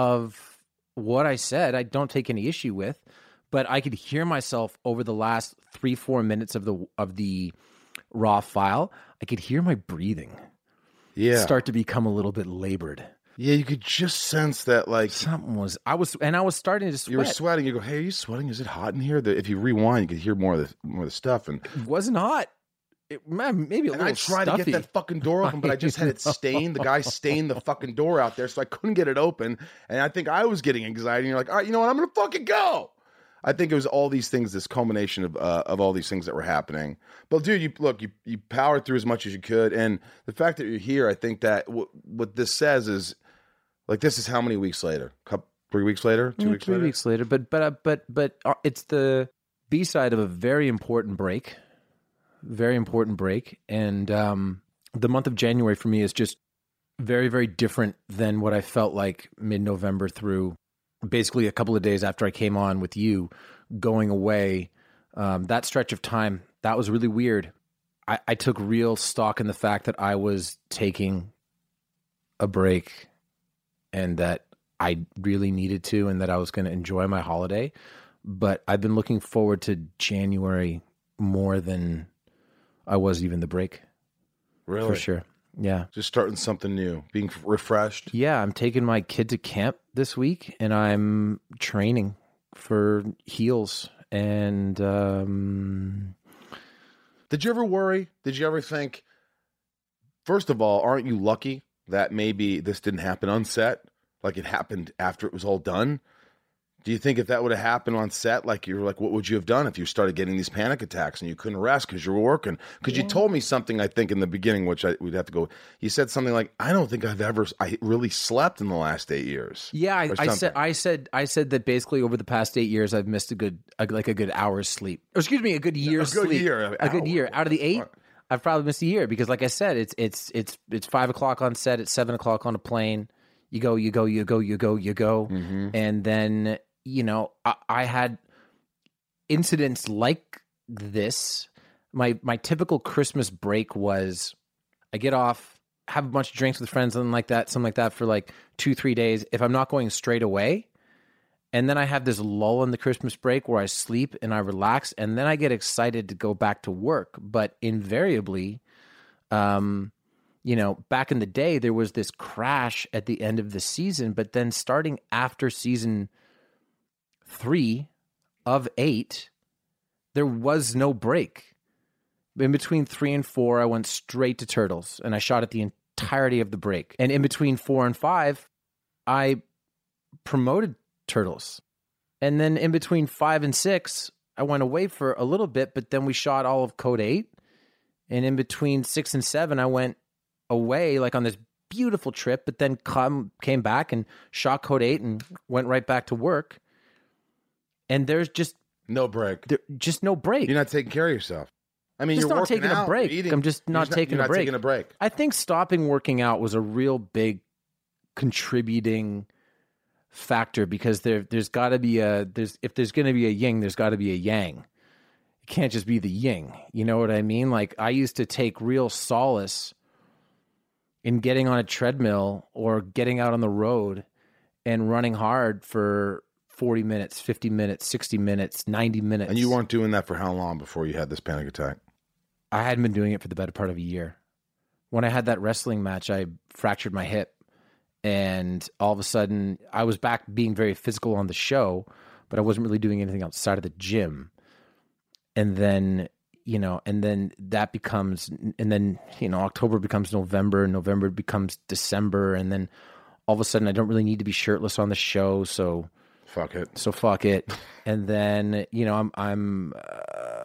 of what I said, I don't take any issue with. But I could hear myself over the last three, four minutes of the of the raw file. I could hear my breathing Yeah. start to become a little bit labored. Yeah, you could just sense that, like, Something was I was, and I was starting to sweat. you were sweating. You go, hey, are you sweating? Is it hot in here? The, if you rewind, you could hear more of the more of the stuff. And It wasn't hot. it, maybe a And little I tried stuffy. to get that fucking door open, but I just had it stained. The guy stained the fucking door out there, so I couldn't get it open. And I think I was getting anxiety. And you're like, all right, you know what? I'm going to fucking go. I think it was all these things, this culmination of uh, of all these things that were happening. But dude, you look, you you powered through as much as you could, and the fact that you're here, I think that w- what this says is, like, this is how many weeks later? Couple, three weeks later, two Yeah, weeks three later, weeks later. But but uh, but but uh, it's the B side of a very important break. Very important break. And um, the month of January for me is just very, very different than what I felt like mid-November through basically a couple of days after I came on with you, going away. Um, that stretch of time, that was really weird. I, I took real stock in the fact that I was taking a break and that I really needed to and that I was going to enjoy my holiday. But I've been looking forward to January more than I was even the break. really, For sure. Yeah. just starting something new, being refreshed. Yeah, I'm taking my kid to camp this week and I'm training for heels. And um, Did you ever worry? Did you ever think? First of all, aren't you lucky that maybe this didn't happen on set, like it happened after it was all done? Do you think if that would have happened on set, like you're like, what would you have done if you started getting these panic attacks and you couldn't rest because you were working? Because yeah. you told me something, I think, in the beginning, which I, we'd have to go. You said something like, "I don't think I've ever, I really slept in the last eight years." Yeah, I, I said, I said, I said that basically over the past eight years, I've missed a good, a, like a good hour's sleep. Or excuse me, a good year's a good sleep. Year, a good year out of the eight. I've probably missed a year because, like I said, it's it's it's it's five o'clock on set. It's seven o'clock on a plane. You go, you go, you go, you go, you go, mm-hmm. and then. You know, I, I had incidents like this. My my typical Christmas break was I get off, have a bunch of drinks with friends, something like that, something like that for like two, three days. If I'm not going straight away, and then I have this lull in the Christmas break where I sleep and I relax, and then I get excited to go back to work. But invariably, um, you know, back in the day, there was this crash at the end of the season, but then starting after season three of eight, there was no break. In between three and four, I went straight to Turtles, and I shot it the entirety of the break. And in between four and five, I promoted Turtles. And then in between five and six, I went away for a little bit, but then we shot all of Code eight. And in between six and seven, I went away, like on this beautiful trip, but then come, came back and shot Code eight and went right back to work. And there's just no break. There, just no break. You're not taking care of yourself. I mean, just you're not working taking out, a break. eating, I'm just not you're taking not, a break. Taking a break. I think stopping working out was a real big contributing factor because there there's got to be a there's if there's going to be a yin, there's got to be a yang. It can't just be the yin. You know what I mean? Like I used to take real solace in getting on a treadmill or getting out on the road and running hard for forty minutes, fifty minutes, sixty minutes, ninety minutes. And you weren't doing that for how long before you had this panic attack? I hadn't been doing it for the better part of a year. When I had that wrestling match, I fractured my hip. And all of a sudden, I was back being very physical on the show, but I wasn't really doing anything outside of the gym. And then, you know, and then that becomes, and then, you know, October becomes November, November becomes December. And then all of a sudden, I don't really need to be shirtless on the show. So... Fuck it. So fuck it. And then, you know, I'm I'm uh,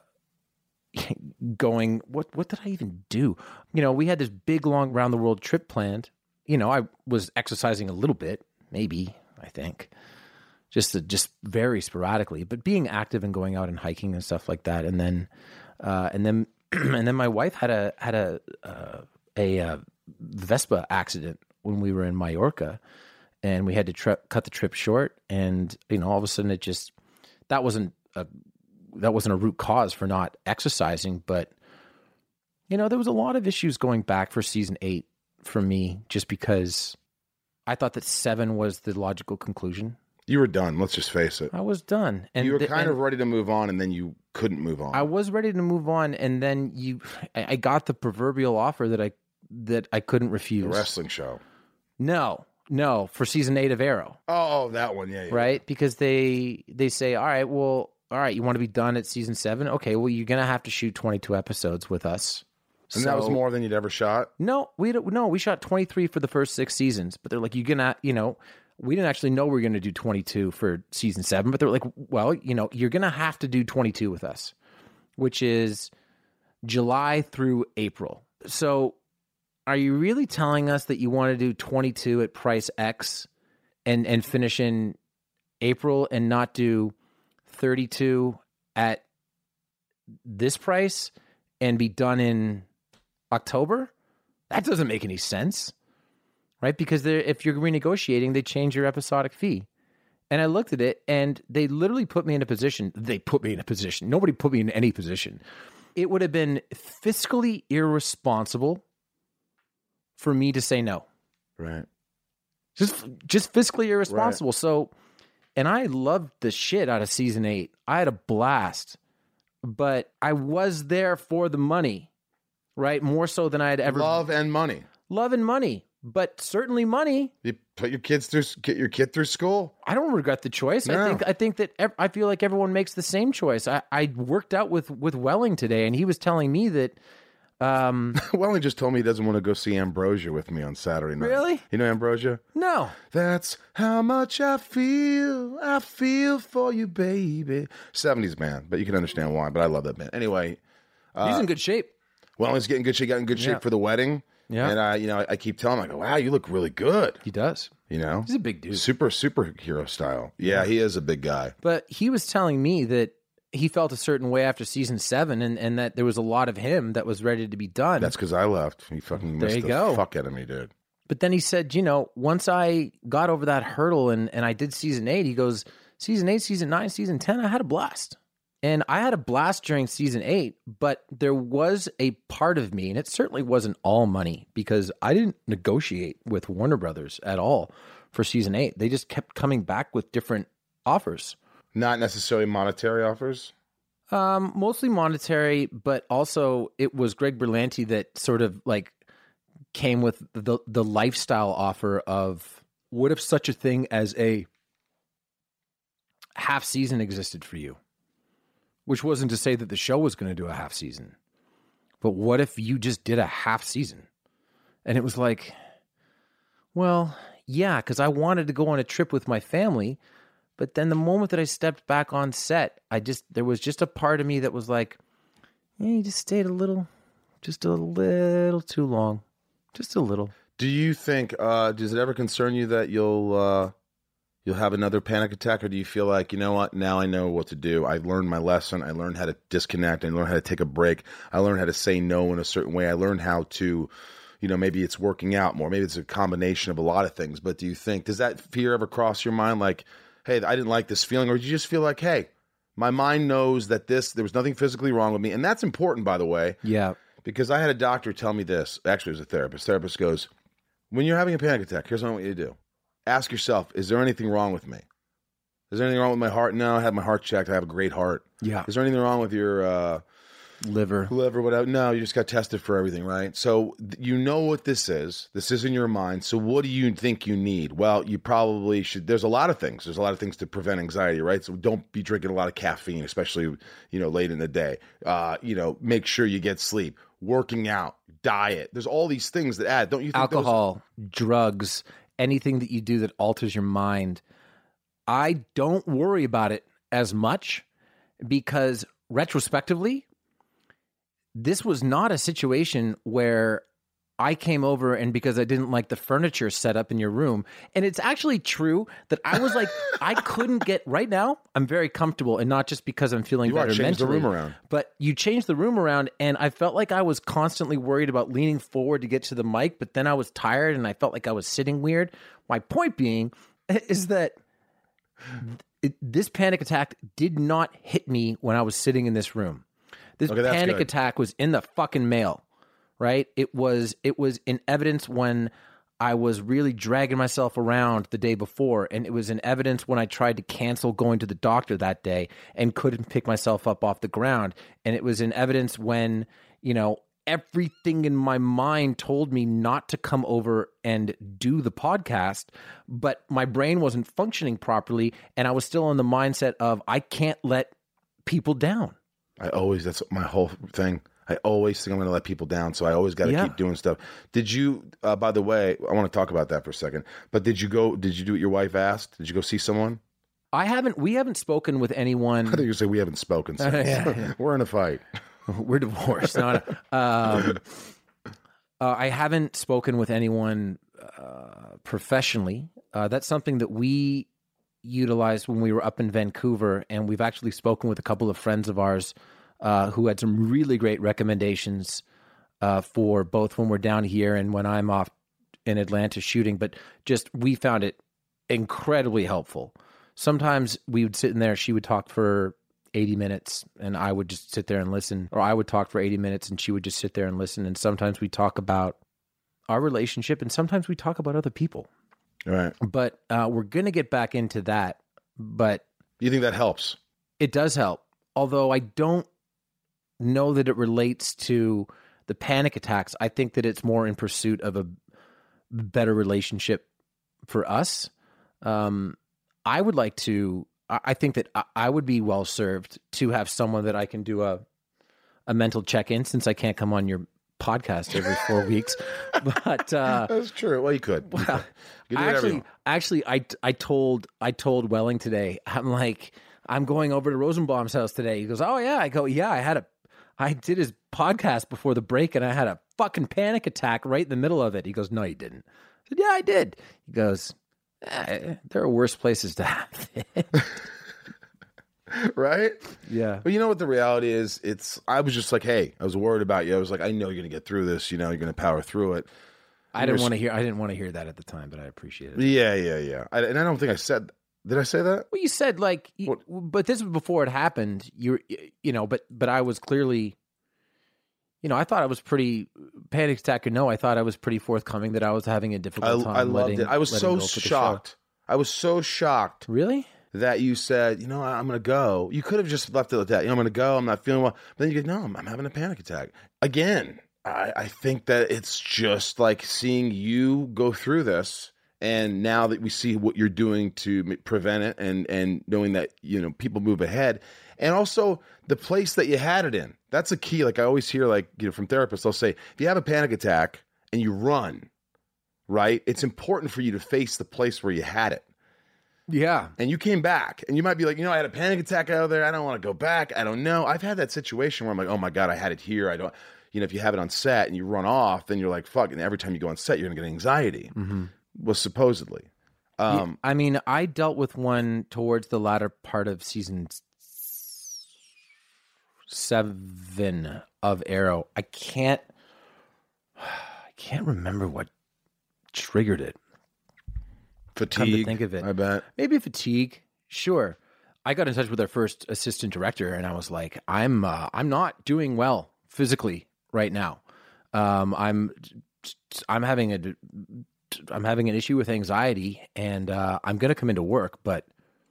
going, what what did I even do? You know, we had this big, long, round-the-world trip planned. You know, I was exercising a little bit, maybe, I think. Just to, just very sporadically. But being active and going out and hiking and stuff like that. And then, uh, and then, and then my wife had a, had a, uh, a uh, Vespa accident when we were in Mallorca. And we had to tri- cut the trip short, and you know, all of a sudden, it just that wasn't a that wasn't a root cause for not exercising, but you know, there was a lot of issues going back for season eight for me, just because I thought that seven was the logical conclusion. You were done. Let's just face it. I was done, and you were the, kind and of ready to move on, and then you couldn't move on. I was ready to move on, and then you, I got the proverbial offer that I that I couldn't refuse. The wrestling show. No. No, for season eight of Arrow. Oh, that one, yeah, yeah. Right? Because they they say, all right, well, all right, you want to be done at season seven? Okay, well, you're going to have to shoot twenty-two episodes with us. And that was more than you'd ever shot? No, we don't, no, we shot twenty-three for the first six seasons, but they're like, you're gonna, you know, we didn't actually know we were going to do twenty-two for season seven, but they're like, well, you know, you're going to have to do twenty-two with us, which is July through April. So are you really telling us that you want to do twenty-two at price X and, and finish in April and not do thirty-two at this price and be done in October? That doesn't make any sense, right? Because if you're renegotiating, they change your episodic fee. And I looked at it, and they literally put me in a position. They put me in a position. Nobody put me in any position. It would have been fiscally irresponsible for me to say no. Right. Just, just fiscally irresponsible. Right. So, and I loved the shit out of season eight. I had a blast, but I was there for the money. Right, more so than I had ever. Love and money. Love and money, but certainly money. You put your kids through, get your kid through school. I don't regret the choice. No. I think I think that ev- I feel like everyone makes the same choice. I, I worked out with with Welling today, and he was telling me that. Um, Welling just told me he doesn't want to go see Ambrosia with me on Saturday night. Really? You know Ambrosia? No. That's how much I feel. I feel for you, baby. seventies band, but you can understand why. But I love that band. Anyway, uh, he's in good shape. Well, he's getting good shape. Got in good shape Yeah. for the wedding. Yeah. And I, you know, I, I keep telling him, I go, wow, you look really good. He does. You know, He's a big dude. super superhero style. Yeah, he is a big guy. But he was telling me that he felt a certain way after season seven, and, and that there was a lot of him that was ready to be done. That's because I left. He fucking There missed you the go. fuck out of me, dude. But then he said, you know, once I got over that hurdle and, and I did season eight, he goes, season eight, season nine, season ten, I had a blast. And I had a blast during season eight, but there was a part of me, and it certainly wasn't all money, because I didn't negotiate with Warner Brothers at all for season eight. They just kept coming back with different offers. Not necessarily monetary offers. Um, mostly monetary, but also it was Greg Berlanti that sort of like came with the the lifestyle offer of, what if such a thing as a half season existed for you? Which wasn't to say that the show was going to do a half season, but what if you just did a half season? And it was like, well, yeah, because I wanted to go on a trip with my family. But then the moment that I stepped back on set, I just, there was just a part of me that was like, yeah, you just stayed a little, just a little too long. Just a little. Do you think, uh, does it ever concern you that you'll, uh, you'll have another panic attack, or do you feel like, you know what, now I know what to do. I learned my lesson. I learned how to disconnect. I learned how to take a break. I learned how to say no in a certain way. I learned how to, you know, maybe it's working out more. Maybe it's a combination of a lot of things. But do you think, does that fear ever cross your mind? Like, hey, I didn't like this feeling. Or do you just feel like, hey, my mind knows that this, there was nothing physically wrong with me. And that's important, by the way. Yeah. Because I had a doctor tell me this. Actually, it was a therapist. Therapist goes, when you're having a panic attack, here's what I want you to do. Ask yourself, is there anything wrong with me? Is there anything wrong with my heart? No, I had my heart checked. I have a great heart. Yeah. Is there anything wrong with your uh, Liver. liver, whatever? No, you just got tested for everything, right? So th- you know what this is. This is in your mind. So what do you think you need? Well, you probably should. There's a lot of things. There's a lot of things to prevent anxiety, right? So don't be drinking a lot of caffeine, especially, you know, late in the day. Uh, you know, make sure you get sleep, working out, diet. There's all these things that add. Don't you think Alcohol, drugs, anything that you do that alters your mind. I don't worry about it as much because retrospectively, this was not a situation where I came over and because I didn't like the furniture set up in your room. And it's actually true that I was like, I couldn't get, right now, I'm very comfortable, and not just because I'm feeling You are, better change the mentally. room around. But you changed the room around, and I felt like I was constantly worried about leaning forward to get to the mic, but then I was tired and I felt like I was sitting weird. My point being is that it, this panic attack did not hit me when I was sitting in this room. This Okay, that's panic good. attack was in the fucking mail, right? It was it was in evidence when I was really dragging myself around the day before, and it was in evidence when I tried to cancel going to the doctor that day and couldn't pick myself up off the ground. And it was in evidence when, you know, everything in my mind told me not to come over and do the podcast, but my brain wasn't functioning properly, and I was still in the mindset of I can't let people down. I always, that's my whole thing. I always think I'm going to let people down, so I always got to Yeah. keep doing stuff. Did you, uh, by the way, I want to talk about that for a second, but did you go, did you do what your wife asked? Did you go see someone? I haven't. We haven't spoken with anyone. I think you say we haven't spoken since. Yeah, yeah. We're in a fight. We're divorced. No, no. Um, uh, I haven't spoken with anyone uh, professionally. Uh, that's something that we utilized when we were up in Vancouver, and we've actually spoken with a couple of friends of ours uh, who had some really great recommendations uh, for both when we're down here and when I'm off in Atlanta shooting. But just we found it incredibly helpful. Sometimes we would sit in there, she would talk for eighty minutes and I would just sit there and listen, or I would talk for eighty minutes and she would just sit there and listen. And sometimes we talk about our relationship and sometimes we talk about other people. Right. But uh, we're going to get back into that. But You think that helps? it does help. Although I don't know that it relates to the panic attacks. I think that it's more in pursuit of a better relationship for us. Um, I would like to, I I think that I- I would be well served to have someone that I can do a, a mental check-in, since I can't come on your podcast every four weeks. But, uh, That's true. Well, you could. You could. You could do whatever you actually, want. actually, I, I told, I told Welling today, I'm like, I'm going over to Rosenbaum's house today. He goes, oh yeah. I go, yeah, I had a, I did his podcast before the break and I had a fucking panic attack right in the middle of it. He goes, no, you didn't. I said, yeah, I did. He goes, eh, there are worse places to have it. Right? Yeah. But you know what the reality is? It's, I was just like, hey, I was worried about you. I was like, I know you're going to get through this. You know, you're going to power through it. I didn't want to hear, I didn't want to hear that at the time, but I appreciate it. Yeah, yeah, yeah. I, and I don't think I said, did I say that? Well, you said like, you, but this was before it happened. You're, you know, but but I was clearly, you know, I thought I was pretty panic attack or no. I thought I was pretty forthcoming that I was having a I, difficult time. I loved letting, it. I was letting so go for the show. shocked. I was so shocked Really? that you said, you know, I'm going to go. You could have just left it at that. You know, I'm going to go. I'm not feeling well. But then you go, no, I'm, I'm having a panic attack. Again, I, I think that it's just like seeing you go through this. And now that we see what you're doing to m- prevent it and, and knowing that, you know, people move ahead. And also the place that you had it in. That's a key. Like I always hear, like, you know, from therapists, they'll say, if you have a panic attack and you run, right, it's important for you to face the place where you had it. Yeah. And you came back and you might be like, you know, I had a panic attack out there. I don't want to go back. I don't know. I've had that situation where I'm like, oh my God, I had it here. I don't, you know, if you have it on set and you run off, then you're like, fuck. And every time you go on set, you're going to get anxiety. Mm-hmm. Well, supposedly. Um, I mean, I dealt with one towards the latter part of season s- seven of Arrow. I can't, I can't remember what triggered it. Come to fatigue. think of it. I bet. Maybe fatigue. Sure. I got in touch with our first assistant director, and I was like, "I'm, uh, I'm not doing well physically right now. Um, I'm, I'm having a, I'm having an issue with anxiety, and uh, I'm going to come into work, but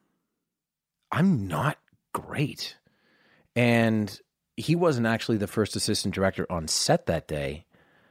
I'm not great." And he wasn't actually the first assistant director on set that day.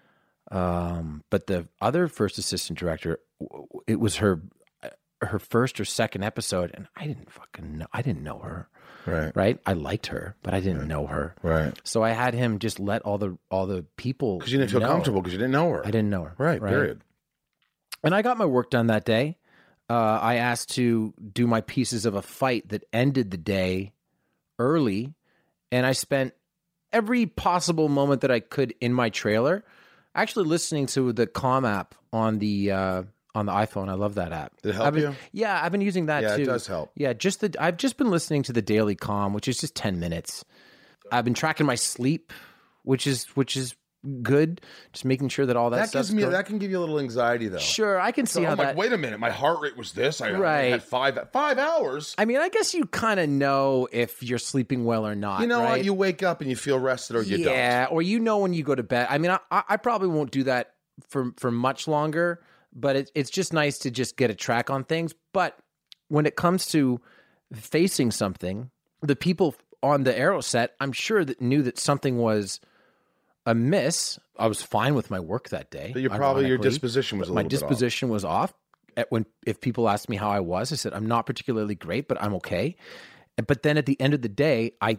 Um, but the other first assistant director, it was her, her first or second episode, and I didn't fucking know. I didn't know her, Right. right? I liked her, but I didn't know her, Right. so I had him just let all the all the people Because you didn't feel know. comfortable because you didn't know her. I didn't know her, Right. Period. And I got my work done that day. Uh, I asked to do my pieces of a fight that ended the day early, and I spent every possible moment that I could in my trailer actually listening to the Calm app on the uh, on the iPhone. I love that app. Did it help I've been, you? Yeah, I've been using that Yeah, it too. does help. Yeah, just the I've just been listening to the Daily Calm, which is just ten minutes. I've been tracking my sleep, which is which is good. Just making sure that all that, That stuff's gives me going- that can give you a little anxiety though. Sure, I can see So how I'm that. like, wait a minute, my heart rate was this. I, I Right. had five five hours. I mean, I guess you kind of know if you're sleeping well or not. You know right? what? You wake up and you feel rested, or you yeah, don't. or you know when you go to bed. I mean, I, I I probably won't do that for for much longer, but it, it's just nice to just get a track on things. But when it comes to facing something, the people on the Arrow set, I'm sure that knew that something was amiss. I was fine with my work that day. But you're probably your ironically, disposition was but a my little bit off. disposition was off. At when if people asked me how I was, I said I'm not particularly great, but I'm okay. But then at the end of the day, I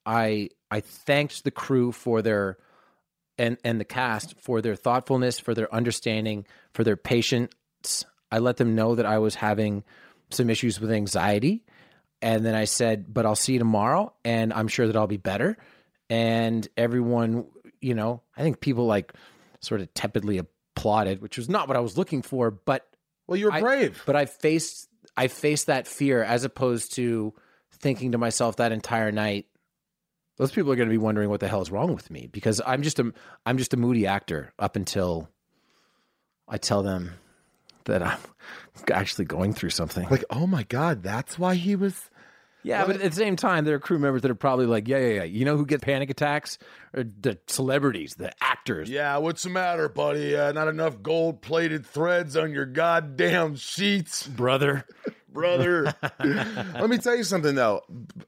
I I thanked the crew for their and and the cast for their thoughtfulness, for their understanding, for their patience. I let them know that I was having some issues with anxiety. And then I said, but I'll see you tomorrow, and I'm sure that I'll be better. And everyone, you know, I think people like sort of tepidly applauded, which was not what I was looking for. But Well, you were I- brave. But I faced I faced that fear as opposed to thinking to myself that entire night, those people are going to be wondering what the hell is wrong with me, because I'm just a I'm just a moody actor up until I tell them that I'm actually going through something. Like, oh my God, that's why he was. Yeah, but at the same time, there are crew members that are probably like, yeah, yeah, yeah. You know who gets panic attacks? Or the celebrities, the actors. Yeah, what's the matter, buddy? Uh, not enough gold-plated threads on your goddamn sheets, Brother. brother. Let me tell you something, though.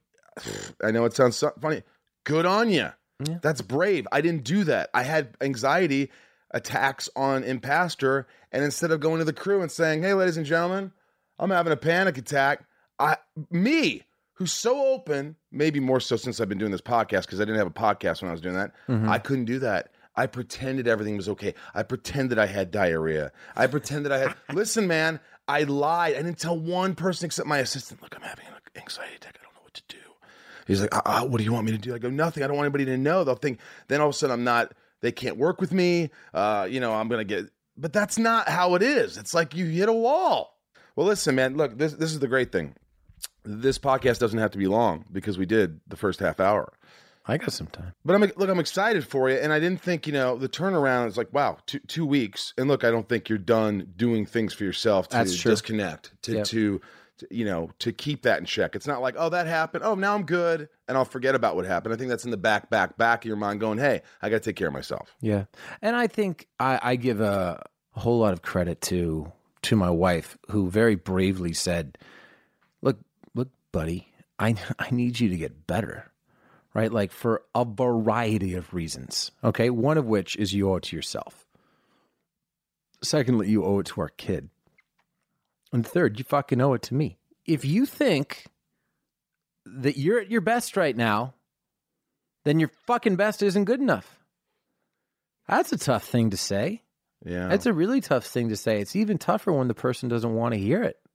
I know it sounds so funny. Good on you. Yeah. That's brave. I didn't do that. I had anxiety attacks on Impastor, and instead of going to the crew and saying, hey, ladies and gentlemen, I'm having a panic attack, I me, who's so open, maybe more so since I've been doing this podcast, because I didn't have a podcast when I was doing that, Mm-hmm. I couldn't do that. I pretended everything was okay. I pretended I had diarrhea. I pretended I had... Listen, man, I lied. I didn't tell one person except my assistant, look, I'm having an anxiety attack. I don't know what to do. He's like, uh, uh, what do you want me to do? I go, nothing. I don't want anybody to know. They'll think... Then all of a sudden, I'm not... They can't work with me. Uh, you know, I'm going to get... But that's not how it is. It's like you hit a wall. Well, listen, man, look, this this is the great thing. This podcast doesn't have to be long because we did the first half hour. I got some time. But I'm look, I'm excited for you, and I didn't think, you know, the turnaround is like, wow, two two weeks. And look, I don't think you're done doing things for yourself to That's true. disconnect, to, Yep. to to you know, to keep that in check. It's not like, oh, that happened. Oh, now I'm good, and I'll forget about what happened. I think that's in the back, back, back of your mind, going, hey, I got to take care of myself. Yeah. And I think I, I give a, a whole lot of credit to to my wife, who very bravely said, look, look, buddy, I I need you to get better. Right? Like, for a variety of reasons. Okay. One of which is you owe it to yourself. Secondly, you owe it to our kid. And third, you fucking owe it to me. If you think that you're at your best right now, then your fucking best isn't good enough. That's a tough thing to say. Yeah. That's a really tough thing to say. It's even tougher when the person doesn't want to hear it.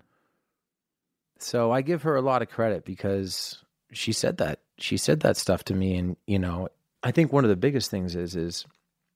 So I give her a lot of credit because she said that. She said that stuff to me. And, you know, I think one of the biggest things is, is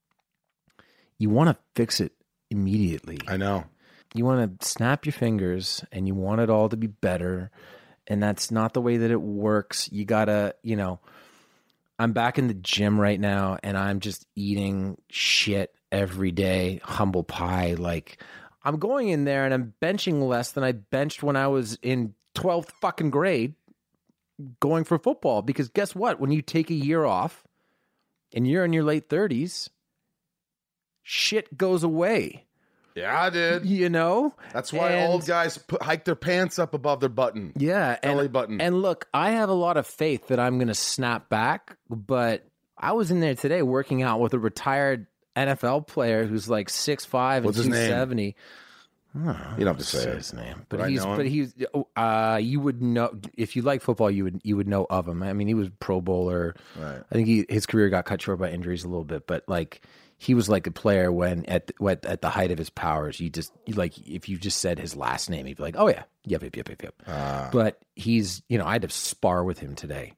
you want to fix it immediately. I know. You want to snap your fingers and you want it all to be better. And that's not the way that it works. You got to, you know, I'm back in the gym right now and I'm just eating shit every day, humble pie. Like, I'm going in there and I'm benching less than I benched when I was in twelfth fucking grade going for football. Because guess what? When you take a year off and you're in your late thirties, shit goes away. Yeah, I did. You know? That's why And- old guys put, hike their pants up above their button. Yeah. Belly and, button. And look, I have a lot of faith that I'm going to snap back, but I was in there today working out with a retired N F L player who's like six five and What's his two name? seventy. You don't have to say Say it. his name, but Would I he's know him? but he's uh you would know if you like football, you would you would know of him. I mean, he was Pro Bowler. Right. I think he, his career got cut short by injuries a little bit, but like he was like a player when at at, at the height of his powers. You just you like if you just said his last name, he'd be like, oh yeah, yep, yep, yep, yep, yep. Ah. But he's you know I had to spar with him today.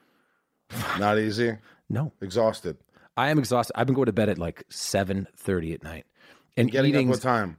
Not easy. No, Exhausted. I am exhausted. I've been going to bed at like seven thirty at night and Getting eating up what time?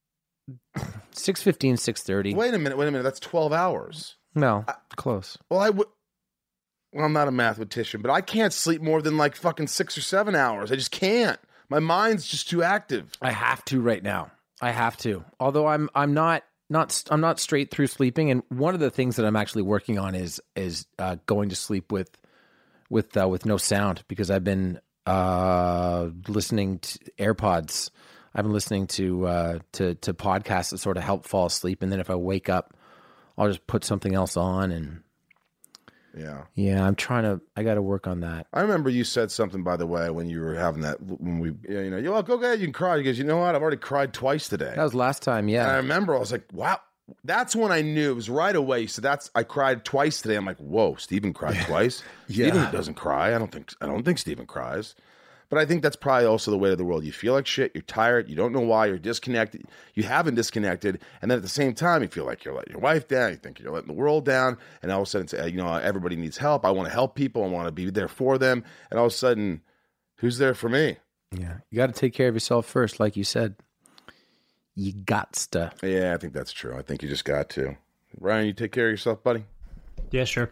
six fifteen, six thirty. Wait a minute. Wait a minute. That's twelve hours. No, close. Well, I would. Well, I'm not a mathematician, but I can't sleep more than like fucking six or seven hours. I just can't. My mind's just too active. I have to right now. I have to. Although I'm I'm not not I'm not straight through sleeping. And one of the things that I'm actually working on is is uh, going to sleep with with uh, with no sound, because I've been uh, listening to AirPods. I've been listening to uh, to to podcasts that sort of help fall asleep. And then if I wake up, I'll just put something else on. And Yeah. yeah, I'm trying to. I got to work on that. I remember you said something, by the way, when you were having that, when we, yeah, you know, you, oh, go ahead, you can cry. He goes, you know what? I've already cried twice today. That was last time. And I Yeah. remember I was like, wow, that's when I knew. It was right away. So that's I cried twice today. I'm like, whoa, Steven cried twice. Yeah. Steven doesn't cry. I don't think I don't think Steven cries. But I think that's probably also the way of the world. You feel like shit. You're tired. You don't know why. You're disconnected. You haven't disconnected. And then at the same time, you feel like you're letting your wife down. You think you're letting the world down. And all of a sudden, it's, you know, everybody needs help. I want to help people. I want to be there for them. And all of a sudden, who's there for me? Yeah. You got to take care of yourself first, like you said. You gots to. Yeah, I think that's true. I think you just got to. Ryan, you take care of yourself, buddy? Yeah, sure.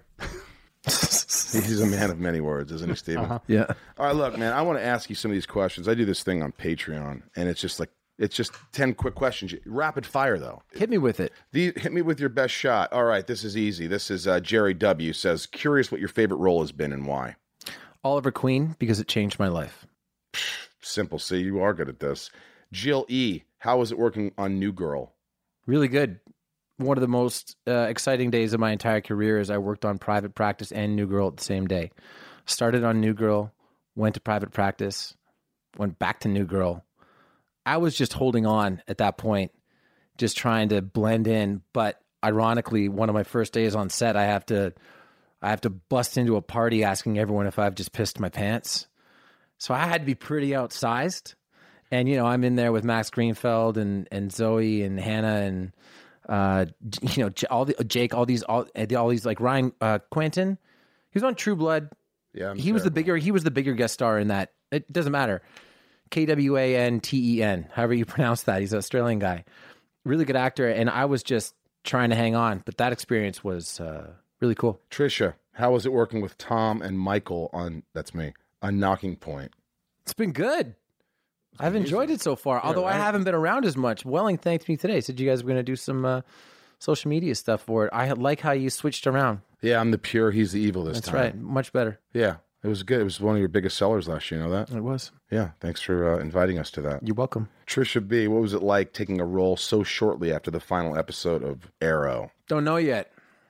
He's a man of many words, isn't he, Steven? Uh-huh. Yeah. All right, look, man, I want to ask you some of these questions. I do this thing on Patreon, and it's just like, it's just ten quick questions. Rapid fire, though. Hit me with it. The, hit me with your best shot. All right, this is easy. This is uh, Jerry W. says, curious what your favorite role has been and why. Oliver Queen, because it changed my life. Simple. See, you are good at this. Jill E., how was it working on New Girl? Really good. One of the most uh, exciting days of my entire career is I worked on Private Practice and New Girl at the same day. Started on New Girl, went to Private Practice, went back to New Girl. I was just holding on at that point, just trying to blend in. But ironically, one of my first days on set, I have to, I have to bust into a party asking everyone if I've just pissed my pants. So I had to be pretty outsized. And, you know, I'm in there with Max Greenfeld and, and Zoe and Hannah and, uh, you know, all the Jake, all these, all, all these like Ryan uh, Quentin. He was on True Blood. Yeah, I'm he was the bigger. He was the bigger guest star in that. It doesn't matter. K W A N T E N, however you pronounce that. He's an Australian guy, really good actor. And I was just trying to hang on, but that experience was uh, really cool. Trisha, how was it working with Tom and Michael on? That's me on Knocking Point. It's been good. I've amazing. enjoyed it so far, although right. I haven't been around as much. Welling thanked me today. Said you guys were going to do some uh, social media stuff for it. I like how you switched around. Yeah, I'm the pure, he's the evil this That's time. right. Much better. Yeah, it was good. It was one of your biggest sellers last year, you know that? It was. Yeah, thanks for uh, inviting us to that. You're welcome. Trisha B., what was it like taking a role so shortly after the final episode of Arrow? Don't know yet.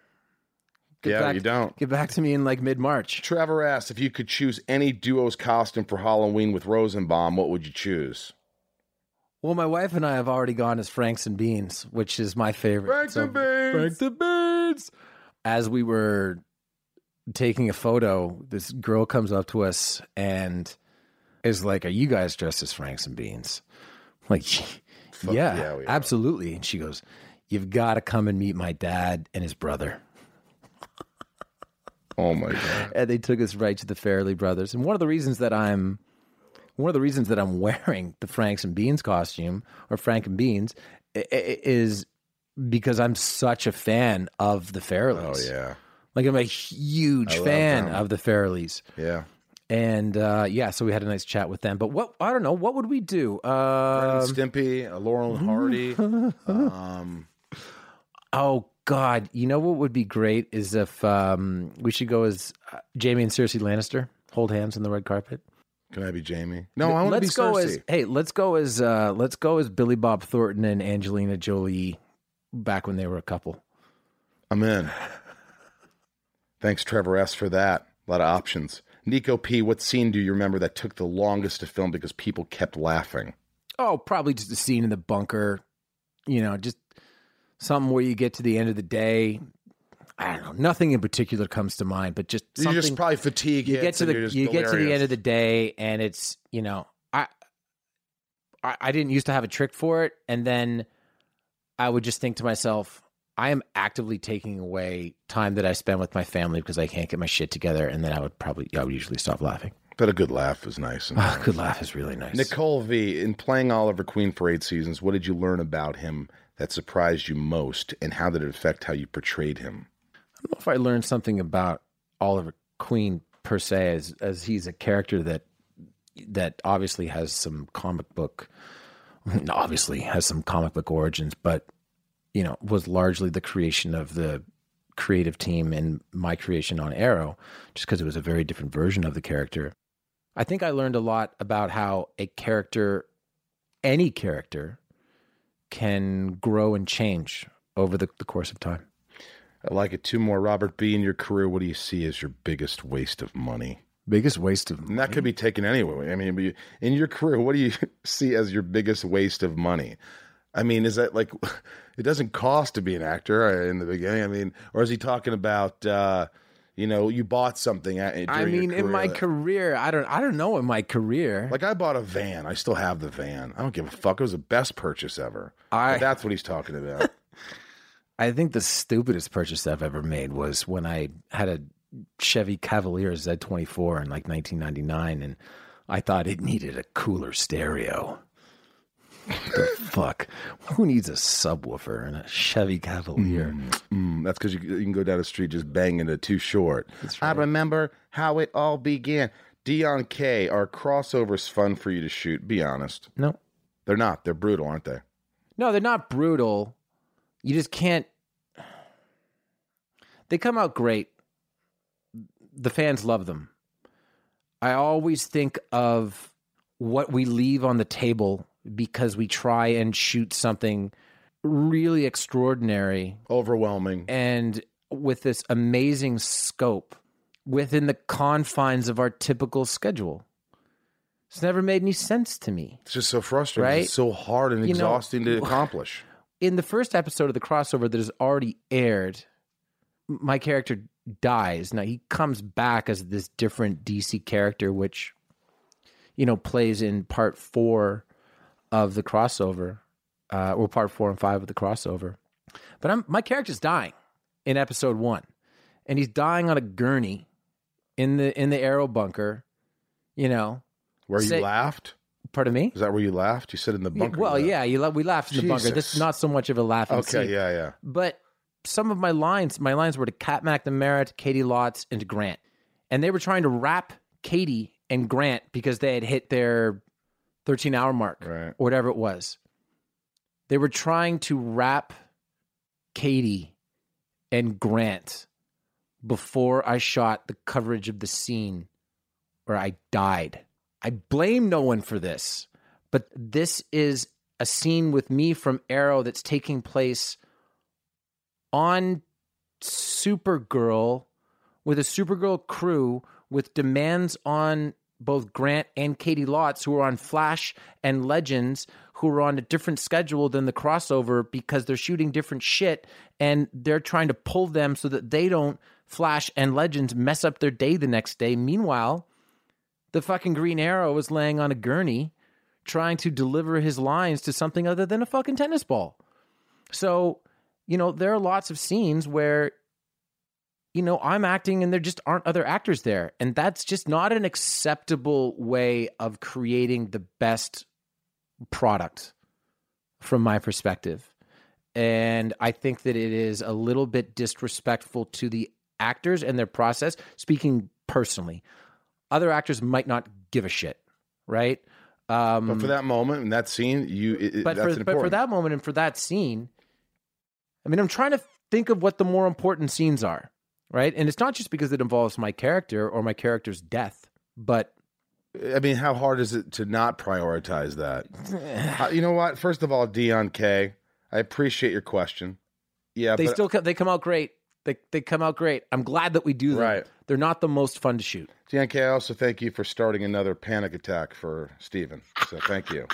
Get yeah, back, you don't. Get back to me in like mid-March. Trevor asked, if you could choose any duo's costume for Halloween with Rosenbaum, what would you choose? Well, my wife and I have already gone as Franks and Beans, which is my favorite. Franks and Beans! Franks and Beans! As we were taking a photo, this girl comes up to us and is like, are you guys dressed as Franks and Beans? I'm like, yeah, yeah, we are. absolutely. And she goes, you've got to come and meet my dad and his brother. Oh, my God. And they took us right to the Farrelly brothers. And one of the reasons that I'm one of the reasons that I'm wearing the Franks and Beans costume, or Frank and Beans, is because I'm such a fan of the Farrellys. Oh, yeah. Like, I'm a huge I love fan them. of the Farrellys. Yeah. And, uh, yeah, so we had a nice chat with them. But what, I don't know, what would we do? Ren Um, and Stimpy, uh, Laurel and Hardy. um, oh, God. You know what would be great is if um, we should go as uh, Jamie and Cersei Lannister, hold hands on the red carpet. Can I be Jamie? No, I want to let's be go Cersei. as hey, let's go as uh, let's go as Billy Bob Thornton and Angelina Jolie back when they were a couple. I'm in. Thanks, Trevor S., for that. A lot of options. Nico P., what scene do you remember that took the longest to film because people kept laughing? Oh, probably just a scene in the bunker. You know, just something where you get to the end of the day. I don't know. Nothing in particular comes to mind, but just something. You just probably fatigue. You get hits to and the you're just you get to the delirious. end of the day, and it's you know I, I I didn't used to have a trick for it, and then I would just think to myself, I am actively taking away time that I spend with my family because I can't get my shit together, and then I would probably I would usually stop laughing. But a good laugh is nice. And Oh, good laugh is really nice. Nicole V., in playing Oliver Queen for eight seasons, what did you learn about him that surprised you most, and how did it affect how you portrayed him? I don't know if I learned something about Oliver Queen per se, as as he's a character that that obviously has some comic book, obviously has some comic book origins, but you know was largely the creation of the creative team and my creation on Arrow, just because it was a very different version of the character. I think I learned a lot about how a character, any character, can grow and change over the, the course of time. I like it. Two more. Robert B., in your career, what do you see as your biggest waste of money? Biggest waste of And that could be taken anyway. I mean, in your career, what do you see as your biggest waste of money? I mean, is that like, it doesn't cost to be an actor in the beginning? I mean, or is he talking about, uh, you know, you bought something? At, during I mean, your in my that, career, I don't, I don't know. In my career, like I bought a van. I still have the van. I don't give a fuck. It was the best purchase ever. I, but that's what he's talking about. I think the stupidest purchase I've ever made was when I had a Chevy Cavalier Z twenty-four in like nineteen ninety-nine, and I thought it needed a cooler stereo. The fuck? Who needs a subwoofer in a Chevy Cavalier? Mm, mm, that's because you, you can go down the street just banging it Too Short. Right. I remember how it all began. Dion K, are crossovers fun for you to shoot? Be honest. No. They're not. They're brutal, aren't they? No, they're not brutal. You just can't. They come out great. The fans love them. I always think of what we leave on the table because we try and shoot something really extraordinary, overwhelming, and with this amazing scope within the confines of our typical schedule. It's never made any sense to me. It's just so frustrating. Right? It's so hard and You know, exhausting to accomplish. In the first episode of the crossover that has already aired, my character dies. Now, he comes back as this different D C character, which, you know, plays in part four of the crossover, uh, or part four and five of the crossover. But I'm, my character's dying in episode one, and he's dying on a gurney in the in the Arrow bunker, you know. Where Say, you laughed? Pardon me? Is that where you laughed? You said in the bunker. Well, you yeah, you la- we laughed in the bunker. This is not so much of a laughing Okay, scene. yeah, yeah. But some of my lines, my lines were to Kat McNamara, to Katie Lotz, and to Grant. And they were trying to wrap Katie and Grant because they had hit their thirteen-hour mark, right, or whatever it was. They were trying to wrap Katie and Grant before I shot the coverage of the scene where I died. I blame no one for this, but this is a scene with me from Arrow that's taking place on Supergirl with a Supergirl crew with demands on both Grant and Katie Lotz, who are on Flash and Legends, who are on a different schedule than the crossover because they're shooting different shit, and they're trying to pull them so that they don't, Flash and Legends, mess up their day the next day. Meanwhile, the fucking Green Arrow is laying on a gurney trying to deliver his lines to something other than a fucking tennis ball. So, you know, there are lots of scenes where, you know, I'm acting and there just aren't other actors there. And that's just not an acceptable way of creating the best product from my perspective. And I think that it is a little bit disrespectful to the actors and their process, speaking personally. Other actors might not give a shit, right? Um, but for that moment and that scene, you it, but, that's for, important. but for that moment and for that scene, I mean, I'm trying to think of what the more important scenes are, right? And it's not just because it involves my character or my character's death, but I mean, how hard is it to not prioritize that? uh, you know what? First of all, Dion K, I appreciate your question. Yeah, they but, still come, they come out great. They they come out great. I'm glad that we do them. Right. They're not the most fun to shoot. Dion K, I also thank you for starting another panic attack for Steven. So thank you.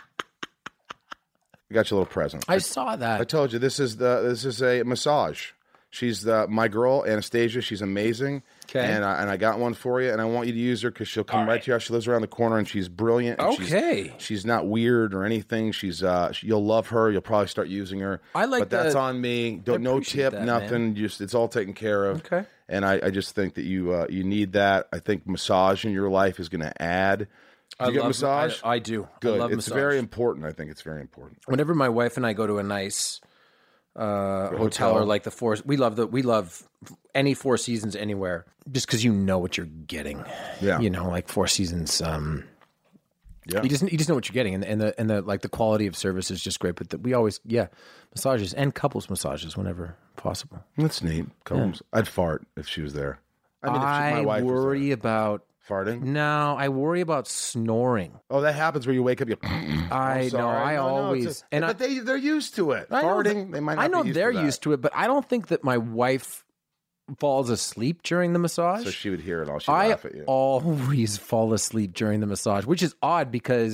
I got you a little present. I saw that. I told you this is the this is a massage. She's the my girl Anastasia. She's amazing. Okay. And I, and I got one for you, and I want you to use her because she'll come right. right to you. She lives around the corner, and she's brilliant. And okay. She's, she's not weird or anything. She's uh, she, you'll love her. You'll probably start using her. I like. But that's the, on me. Don't no tip, that, nothing. Man. Just it's all taken care of. Okay. And I, I just think that you uh, you need that. I think massage in your life is going to add. Do you I get love, massage? I, I do. Good. I love it's massage. very important. I think it's very important. Whenever my wife and I go to a nice uh, hotel, hotel or like the Four, we love the we love any Four Seasons anywhere, just because you know what you're getting. Yeah. You know, like Four Seasons. Um, Yeah. You just you just know what you're getting, and, and the and the like the quality of service is just great. But the, we always yeah massages and couples massages whenever possible. That's neat. Combs. I'd fart if she was there. I mean, if she, I my wife worry was about farting. no. I worry about snoring. Oh, that happens where you wake up. You. I know. I no, always no, a, and but I, they they're used to it. I know Farting. that- They might. Not I know be used they're to that. used to it, but I don't think that my wife falls asleep during the massage. So she would hear it all. She'd I laugh at you. always fall asleep during the massage, which is odd because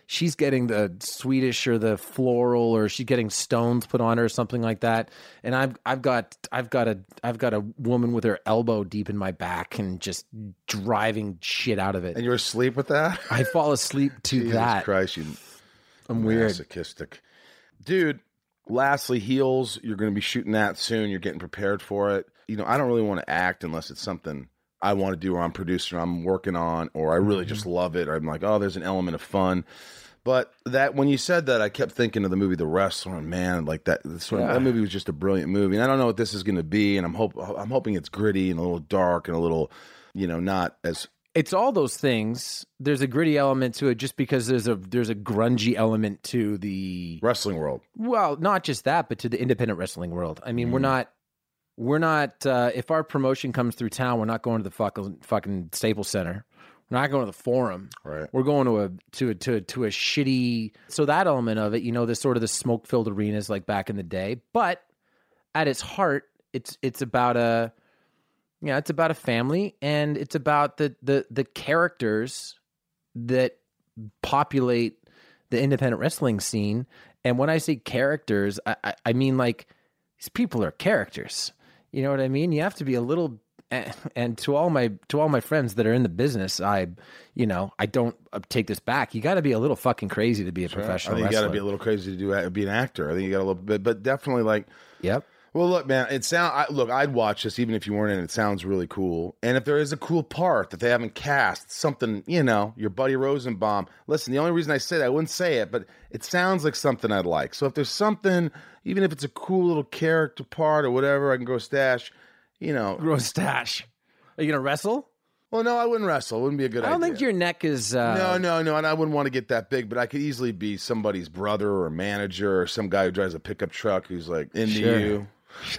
she's getting the Swedish or the floral, or she's getting stones put on her or something like that. And I've I've got I've got a I've got a woman with her elbow deep in my back and just driving shit out of it. And you're asleep with that? I fall asleep to Jesus that. Christ, you I'm weird. masochistic. Dude, lastly, heels, you're going to be shooting that soon. You're getting prepared for it. You know, I don't really want to act unless it's something I want to do, or I'm producing, or I'm working on, or I really just love it, or I'm like, oh, there's an element of fun. But that when you said that, I kept thinking of the movie The Wrestler. Man, like that, sort of, Yeah. that movie was just a brilliant movie. And I don't know what this is going to be, and I'm hope I'm hoping it's gritty and a little dark and a little, you know, not as. It's all those things. There's a gritty element to it, just because there's a there's a grungy element to the Wrestling world. well, not just that, but to the independent wrestling world. I mean, we're not we're not uh, if our promotion comes through town, we're not going to the fucking fucking Staples Center. We're not going to the Forum. Right. We're going to a to a to a, to a shitty. So that element of it, you know, this sort of the smoke filled arenas like back in the day. But at its heart, it's it's about a. Yeah, it's about a family, and it's about the, the, the characters that populate the independent wrestling scene. And when I say characters, I, I, I mean like these people are characters. You know what I mean? You have to be a little. And to all my to all my friends that are in the business, I, you know, I don't take this back. You got to be a little fucking crazy to be a professional I think you wrestler. got to be a little crazy to do be an actor. I think you got a little bit, but definitely like. Yep. Well, look, man. It sound. I, look, I'd watch this even if you weren't in it. It sounds really cool. And if there is a cool part that they haven't cast, something, you know, your buddy Rosenbaum. Listen, the only reason I say that, I wouldn't say it, but it sounds like something I'd like. So if there's something, even if it's a cool little character part or whatever, I can grow stash. You know, Grow stash. Are you gonna wrestle? well, no, I wouldn't wrestle. It wouldn't be a good I idea. don't think your neck is. Uh, No, no, no, and I wouldn't want to get that big, but I could easily be somebody's brother or manager or some guy who drives a pickup truck who's like into Sure. you.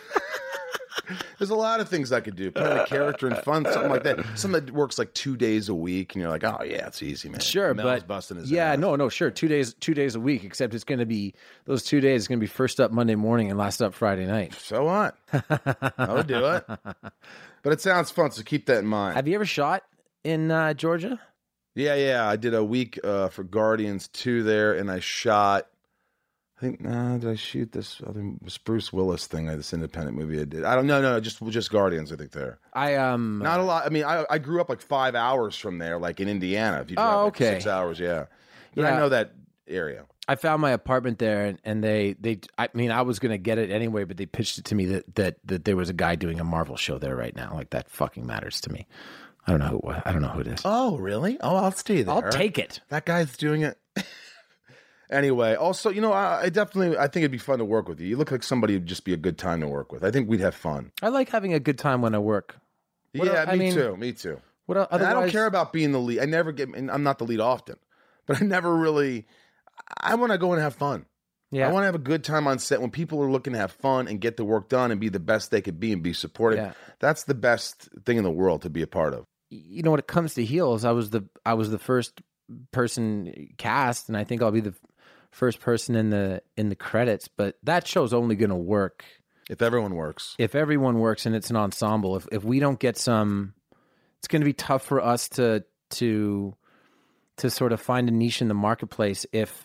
There's a lot of things I could do. Put in a character and fun, something like that. Something that works like two days a week, and you're like, oh yeah, it's easy, man. Sure, Mel's but busting his yeah, ass. no, no, sure. Two days, two days a week. Except it's going to be those two days. Is going to be first up Monday morning and last up Friday night. So what? I would do it. But it sounds fun, so keep that in mind. Have you ever shot in uh, Georgia? Yeah, yeah. I did a week uh, for Guardians two there, and I shot. I think, nah, did I shoot this other this Bruce Willis thing? This independent movie I did. I don't know, no, no, just just Guardians. I think there. I um. Not a lot. I mean, I I grew up like five hours from there, like in Indiana. If you drive Oh, like okay. six hours, yeah. But Yeah. I know that area. I found my apartment there, and, and they they. I mean, I was going to get it anyway, but they pitched it to me that that that there was a guy doing a Marvel show there right now. Like that fucking matters to me. I don't know who. I don't know who it is. Oh, really? Oh, I'll stay there. I'll take it. That guy's doing it. Anyway, also, you know, I, I definitely, I think it'd be fun to work with you. You look like somebody who'd just be a good time to work with. I think we'd have fun. I like having a good time when I work. What yeah, el- I me mean, too. Me too. What el- And I don't otherwise- care about being the lead. I never get, and I'm not the lead often, but I never really, I want to go and have fun. Yeah. I want to have a good time on set when people are looking to have fun and get the work done and be the best they could be and be supportive. Yeah. That's the best thing in the world to be a part of. You know, when it comes to heels, I was the I was the first person cast, and I think I'll be the first person in the in the credits. But that show's only going to work If everyone works. if everyone works and it's an ensemble. If if we don't get some, it's going to be tough for us to to to sort of find a niche in the marketplace if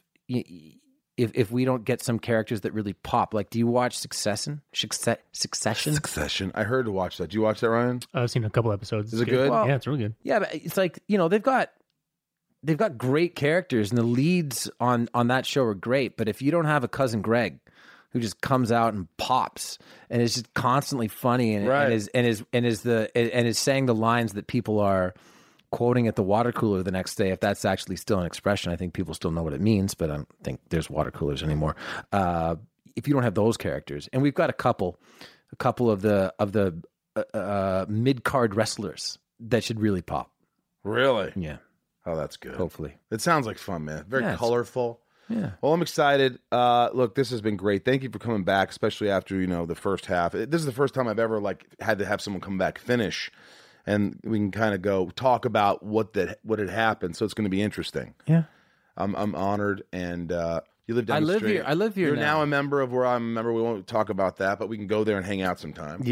if if we don't get some characters that really pop. Like, do you watch Succession? Success, Succession? Succession. I heard to watch that. Do you watch that, Ryan? I've seen a couple episodes. Is It's it good? Well, yeah, it's really good. Yeah, but it's like, you know, they've got they've got great characters, and the leads on on that show are great. But if you don't have a cousin Greg who just comes out and pops and is just constantly funny and, Right. and is and is and is the and is saying the lines that people are quoting at the water cooler the next day, if that's actually still an expression, I think people still know what it means, but I don't think there's water coolers anymore. Uh, if you don't have those characters, and we've got a couple, a couple of the of the uh, uh, mid card wrestlers that should really pop. Really? Yeah, Oh, that's good. hopefully. It sounds like fun, man. Very Yeah, it's- colorful. Yeah. Well, I'm excited. Uh, look, this has been great. Thank you for coming back, especially after, you know, the first half. This is the first time I've ever like had to have someone come back finish, and we can kind of go talk about what that what had happened. So it's going to be interesting. Yeah. I'm I'm honored, and uh, you live down I the live street. here. I live here You're now. now a member of where I'm a member. We won't talk about that, but we can go there and hang out sometime. Yeah.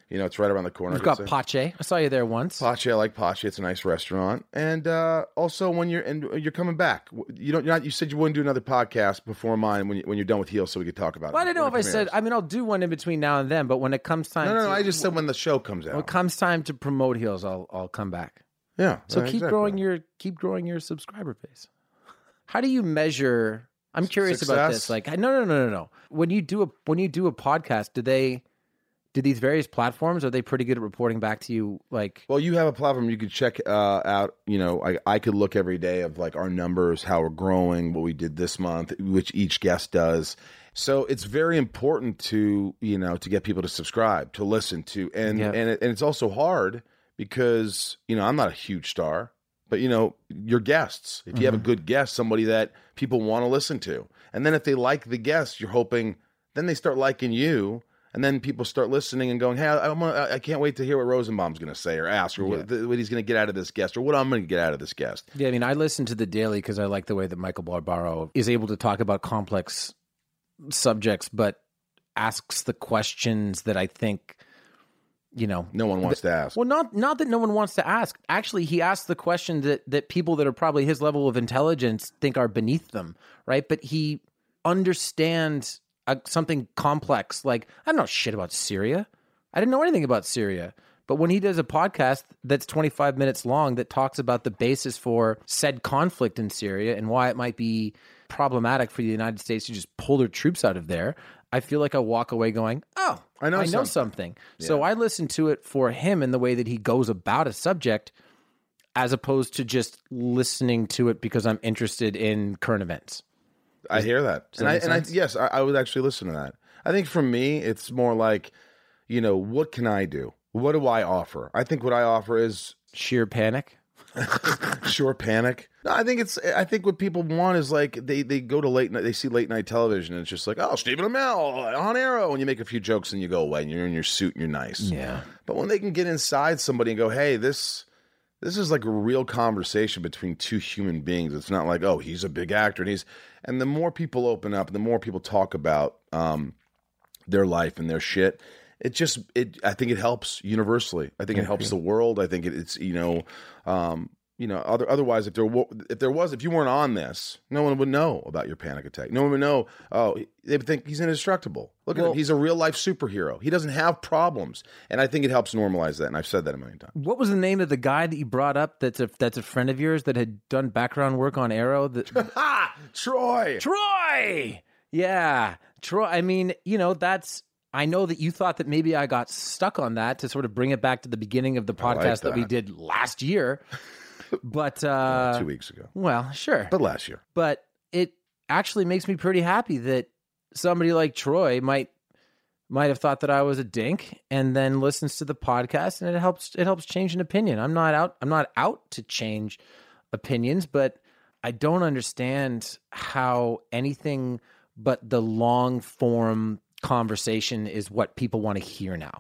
You know, it's right around the corner. We've got Pache. I saw you there once. Pache, I like Pache. It's a nice restaurant. And uh, also, when you're and you're coming back, you don't. You're not, you said you wouldn't do another podcast before mine when you, when you're done with Heel, so we could talk about well, it. I don't know if I said. I mean, I'll do one in between now and then. But when it comes time, no, no, to, no. I just said when the show comes out. When it comes time to promote Heels, I'll I'll come back. Yeah. So yeah, keep exactly. growing your keep growing your subscriber base. How do you measure? I'm curious Success? about this. Like, no, no, no, no, no. When you do a when you do a podcast, do they? Do these various platforms, are they pretty good at reporting back to you? Like, well, you have a platform you could check uh, out. You know, I, I could look every day of like our numbers, how we're growing, what we did this month, which each guest does. So it's very important to, you know, to get people to subscribe, to listen to, and Yeah. and it, and it's also hard because, you know, I'm not a huge star, but you know, your guests. If you have a good guest, somebody that people want to listen to, and then if they like the guest, you're hoping then they start liking you. And then people start listening and going, hey, I, I'm gonna, I can't wait to hear what Rosenbaum's going to say or ask or what, Yeah. what he's going to get out of this guest or what I'm going to get out of this guest. yeah, I mean, I listen to the Daily because I like the way that Michael Barbaro is able to talk about complex subjects, but asks the questions that I think, you know, No one wants to ask. well, not not that no one wants to ask. Actually, he asks the question that that people that are probably his level of intelligence think are beneath them, right? But he understands a, something complex. Like, I don't know shit about Syria. I didn't know anything about Syria. But when he does a podcast that's twenty-five minutes long that talks about the basis for said conflict in Syria and why it might be problematic for the United States to just pull their troops out of there, I feel like I walk away going, oh, I know I know something. something. So I listen to it for him and the way that he goes about a subject as opposed to just listening to it because I'm interested in current events. I hear that. that And I, make and I, sense? yes, I, I would actually listen to that. I think for me, it's more like, you know, what can I do? What do I offer? I think what I offer is Sheer panic. sure panic. No, I think it's. I think what people want is like they they go to late night. They see late night television, and it's just like, oh, Stephen Amell on Arrow, and you make a few jokes and you go away, and you're in your suit and you're nice. Yeah. But when they can get inside somebody and go, hey, this this is like a real conversation between two human beings. It's not like, oh, he's a big actor, and he's. And the more people open up, the more people talk about um, their life and their shit. It just, it. I think it helps universally. I think it helps the world. I think it, it's, you know, um, you know. Other, otherwise, if there, wa- if there was, if you weren't on this, no one would know about your panic attack. No one would know. Oh, they would think he's indestructible. Look at him. He's a real life superhero. He doesn't have problems, and I think it helps normalize that. And I've said that a million times. What was the name of the guy that you brought up that's a that's a friend of yours that had done background work on Arrow? That Ha! Troy. Troy. Yeah, Troy. I mean, you know, that's. I know that you thought that maybe I got stuck on that to sort of bring it back to the beginning of the like podcast that. we that. did last year. But uh, Two weeks ago, well, sure. but last year. But it actually makes me pretty happy that somebody like Troy might might have thought that I was a dink and then listens to the podcast and it helps it helps change an opinion. I'm not out I'm not out to change opinions, but I don't understand how anything but the long form conversation is what people want to hear now.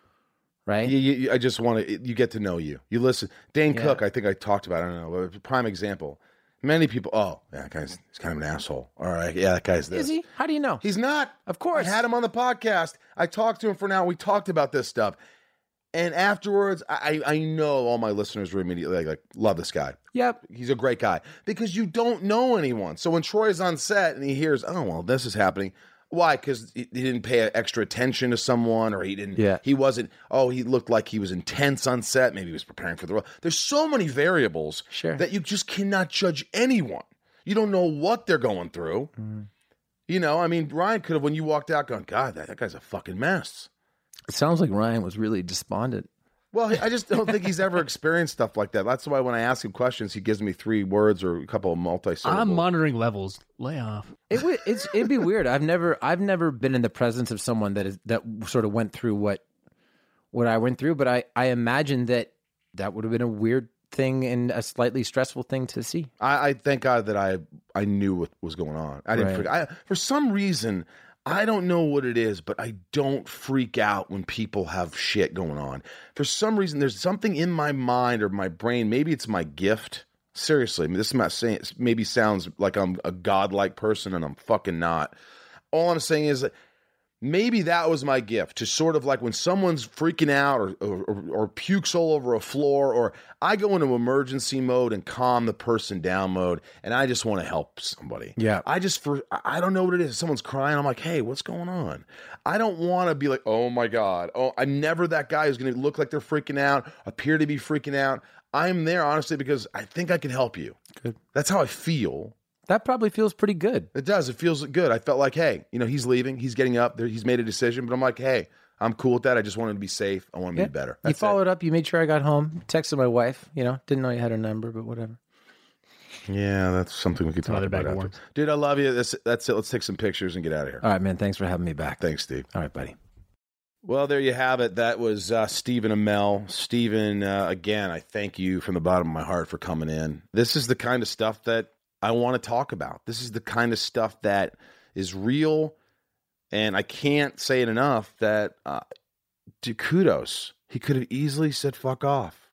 Right? You, you, I just want to. You get to know you. You listen. Dane Yeah. Cook. I think I talked about. I don't know. A prime example. Many people. Oh, yeah, that guy's he's kind of an asshole. All right, yeah, that guy's this. Is he? How do you know? He's not. Of course. I had him on the podcast. I talked to him for now. We talked about this stuff, and afterwards, I I know all my listeners were immediately like, like love this guy. Yep. He's a great guy because you don't know anyone. So when Troy's on set and he hears, oh well, this is happening. Why? Because he he didn't pay extra attention to someone, or he didn't. Yeah. He wasn't. Oh, he looked like he was intense on set. Maybe he was preparing for the role. There's so many variables Sure. that you just cannot judge anyone. You don't know what they're going through. Mm. You know, I mean, Ryan could have, when you walked out, gone, God, that, that guy's a fucking mess. It sounds like Ryan was really despondent. Well, I just don't think he's ever experienced stuff like that. That's why when I ask him questions, he gives me three words or a couple of multi-syllable. I'm monitoring levels. Lay off. It would it's it'd be weird. I've never I've never been in the presence of someone that is that sort of went through what what I went through, but I I imagine that that would have been a weird thing and a slightly stressful thing to see. I, I thank God that I I knew what was going on. I didn't Right. freak. I, for some reason, I don't know what it is, but I don't freak out when people have shit going on. For some reason, there's something in my mind or my brain. Maybe it's my gift. Seriously, I mean, this is not saying. Maybe sounds like I'm a godlike person, and I'm fucking not. All I'm saying is that maybe that was my gift, to sort of like when someone's freaking out or, or, or pukes all over a floor, or I go into emergency mode and calm the person down mode, and I just want to help somebody. Yeah. I just, for I don't know what it is. Someone's crying. I'm like, hey, what's going on? I don't want to be like, oh my God. Oh, I'm never that guy who's going to look like they're freaking out, appear to be freaking out. I'm there, honestly, because I think I can help you. Good. That's how I feel. That probably feels pretty good. It does. It feels good. I felt like, hey, you know, he's leaving. He's getting up there. He's made a decision. But I'm like, hey, I'm cool with that. I just want him to be safe. I want him Yeah. to be better. You That's followed it. up. You made sure I got home. Texted my wife. You know, didn't know you had her number, but whatever. Yeah, that's something we could talk Another about bag of after. worms. Dude, I love you. That's, that's it. Let's take some pictures and get out of here. All right, man. Thanks for having me back. Thanks, Steve. All right, buddy. Well, there you have it. That was uh, Stephen Amell. Stephen, uh, again, I thank you from the bottom of my heart for coming in. This is the kind of stuff that I want to talk about. This is the kind of stuff that is real, and I can't say it enough that, uh, dude, kudos. He could have easily said, fuck off.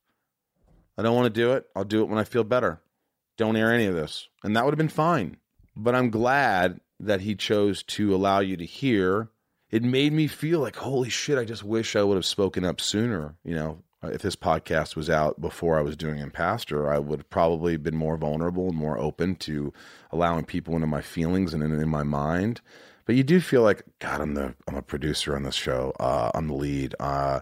I don't want to do it. I'll do it when I feel better. Don't air any of this. And that would have been fine. But I'm glad that he chose to allow you to hear. It made me feel like, holy shit, I just wish I would have spoken up sooner. You know, if this podcast was out before I was doing Impastor, I would have probably been more vulnerable and more open to allowing people into my feelings and in, in my mind. But you do feel like, God, I'm the I'm a producer on this show. Uh, I'm the lead. Uh,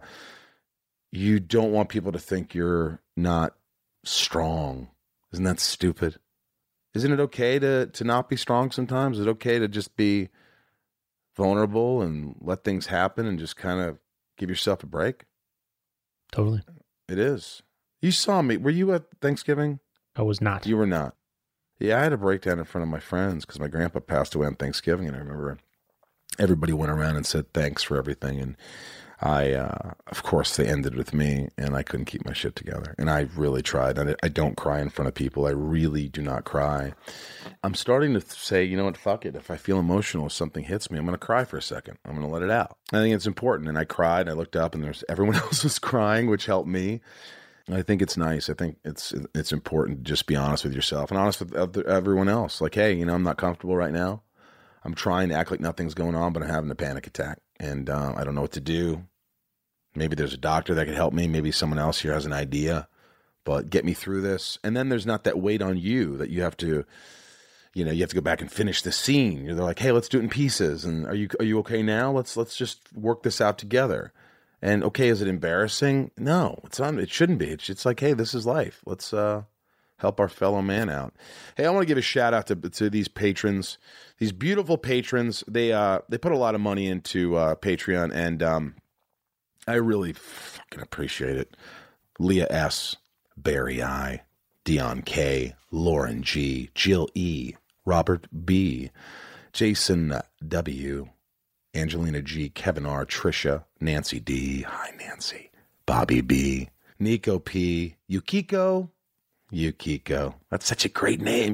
you don't want people to think you're not strong. Isn't that stupid? Isn't it okay to to not be strong sometimes? Is it okay to just be vulnerable and let things happen and just kind of give yourself a break? Totally. It is. You saw me. Were you at Thanksgiving? I was not. You were not. Yeah, I had a breakdown in front of my friends because my grandpa passed away on Thanksgiving, and I remember everybody went around and said thanks for everything, and I, uh, of course, they ended with me, and I couldn't keep my shit together. And I really tried. I, I don't cry in front of people. I really do not cry. I'm starting to say, you know what, fuck it. If I feel emotional, if something hits me, I'm going to cry for a second. I'm going to let it out. I think it's important. And I cried. I looked up, and there's everyone else was crying, which helped me. I think it's nice. I think it's it's important to just be honest with yourself and honest with other, everyone else. Like, hey, you know, I'm not comfortable right now. I'm trying to act like nothing's going on, but I'm having a panic attack, and uh, I don't know what to do. Maybe there's a doctor that could help me. Maybe someone else here has an idea, but get me through this. And then there's not that weight on you that you have to, you know, you have to go back and finish the scene. They're like, hey, let's do it in pieces. And are you are you okay now? Let's let's just work this out together. And okay, is it embarrassing? No, it's not. It shouldn't be. It's, it's like, hey, this is life. Let's uh, help our fellow man out. Hey, I want to give a shout out to to these patrons, these beautiful patrons. They uh they put a lot of money into uh, Patreon, and um, I really fucking appreciate it. Leah S, Barry I, Dion K, Lauren G, Jill E, Robert B, Jason W, Angelina G, Kevin R, Trisha, Nancy D, hi Nancy, Bobby B, Nico P, Yukiko, Yukiko, that's such a great name,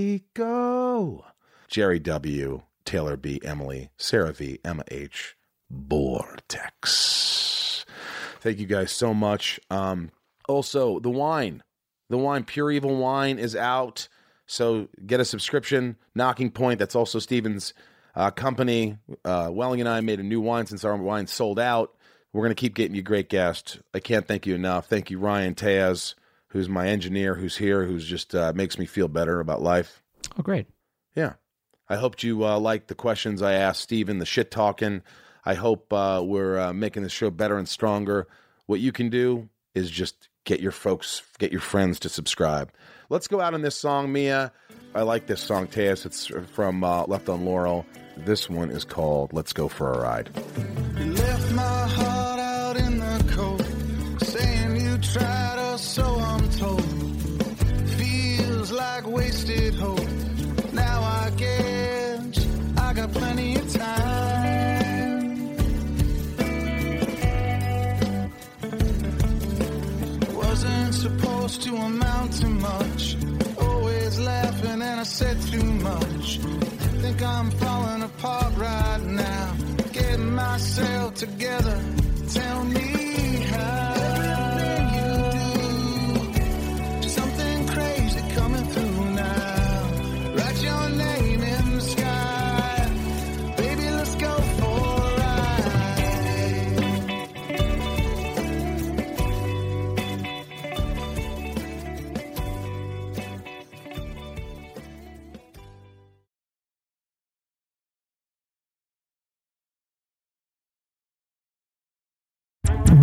Yukiko, Jerry W, Taylor B, Emily, Sarah V, Emma H, Vortex. Thank you guys so much. Um, also, the wine, the wine, Pure Evil Wine is out, so get a subscription. Knocking Point, that's also Steven's Uh, company. uh, Welling and I made a new wine since our wine sold out. We're going to keep getting you great guests. I can't thank you enough. Thank you, Ryan Tejas, who's my engineer, who's here, who's just uh, makes me feel better about life. Oh, great. Yeah. I hoped you uh, liked the questions I asked Steven, the shit talking. I hope uh, we're uh, making the show better and stronger. What you can do is just get your folks, get your friends to subscribe. Let's go out on this song, Mia. I like this song, Tejas. It's from uh, Left on Laurel. This one is called Let's Go for a Ride. You left my heart out in the cold, saying you tried us, so I'm told. Feels like wasted hope. Now I guess I got plenty of time. Wasn't supposed to amount to much. Always laughing and I said too much. Think I'm falling apart right now. Getting myself together. Tell me how. Everything you do, something crazy coming through now. Write your name in the sky. Baby, let's go for a ride.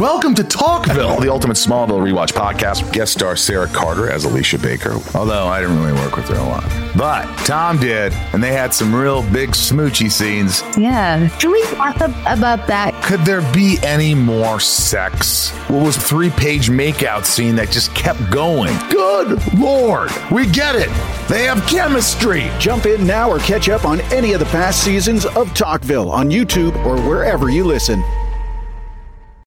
Welcome to Talkville, the ultimate Smallville rewatch podcast. Guest star Sarah Carter as Alicia Baker. Although I didn't really work with her a lot. But Tom did, and they had some real big smoochy scenes. Yeah. Can we talk about that? Could there be any more sex? What was a three-page makeout scene that just kept going? Good Lord. We get it. They have chemistry. Jump in now or catch up on any of the past seasons of Talkville on YouTube or wherever you listen.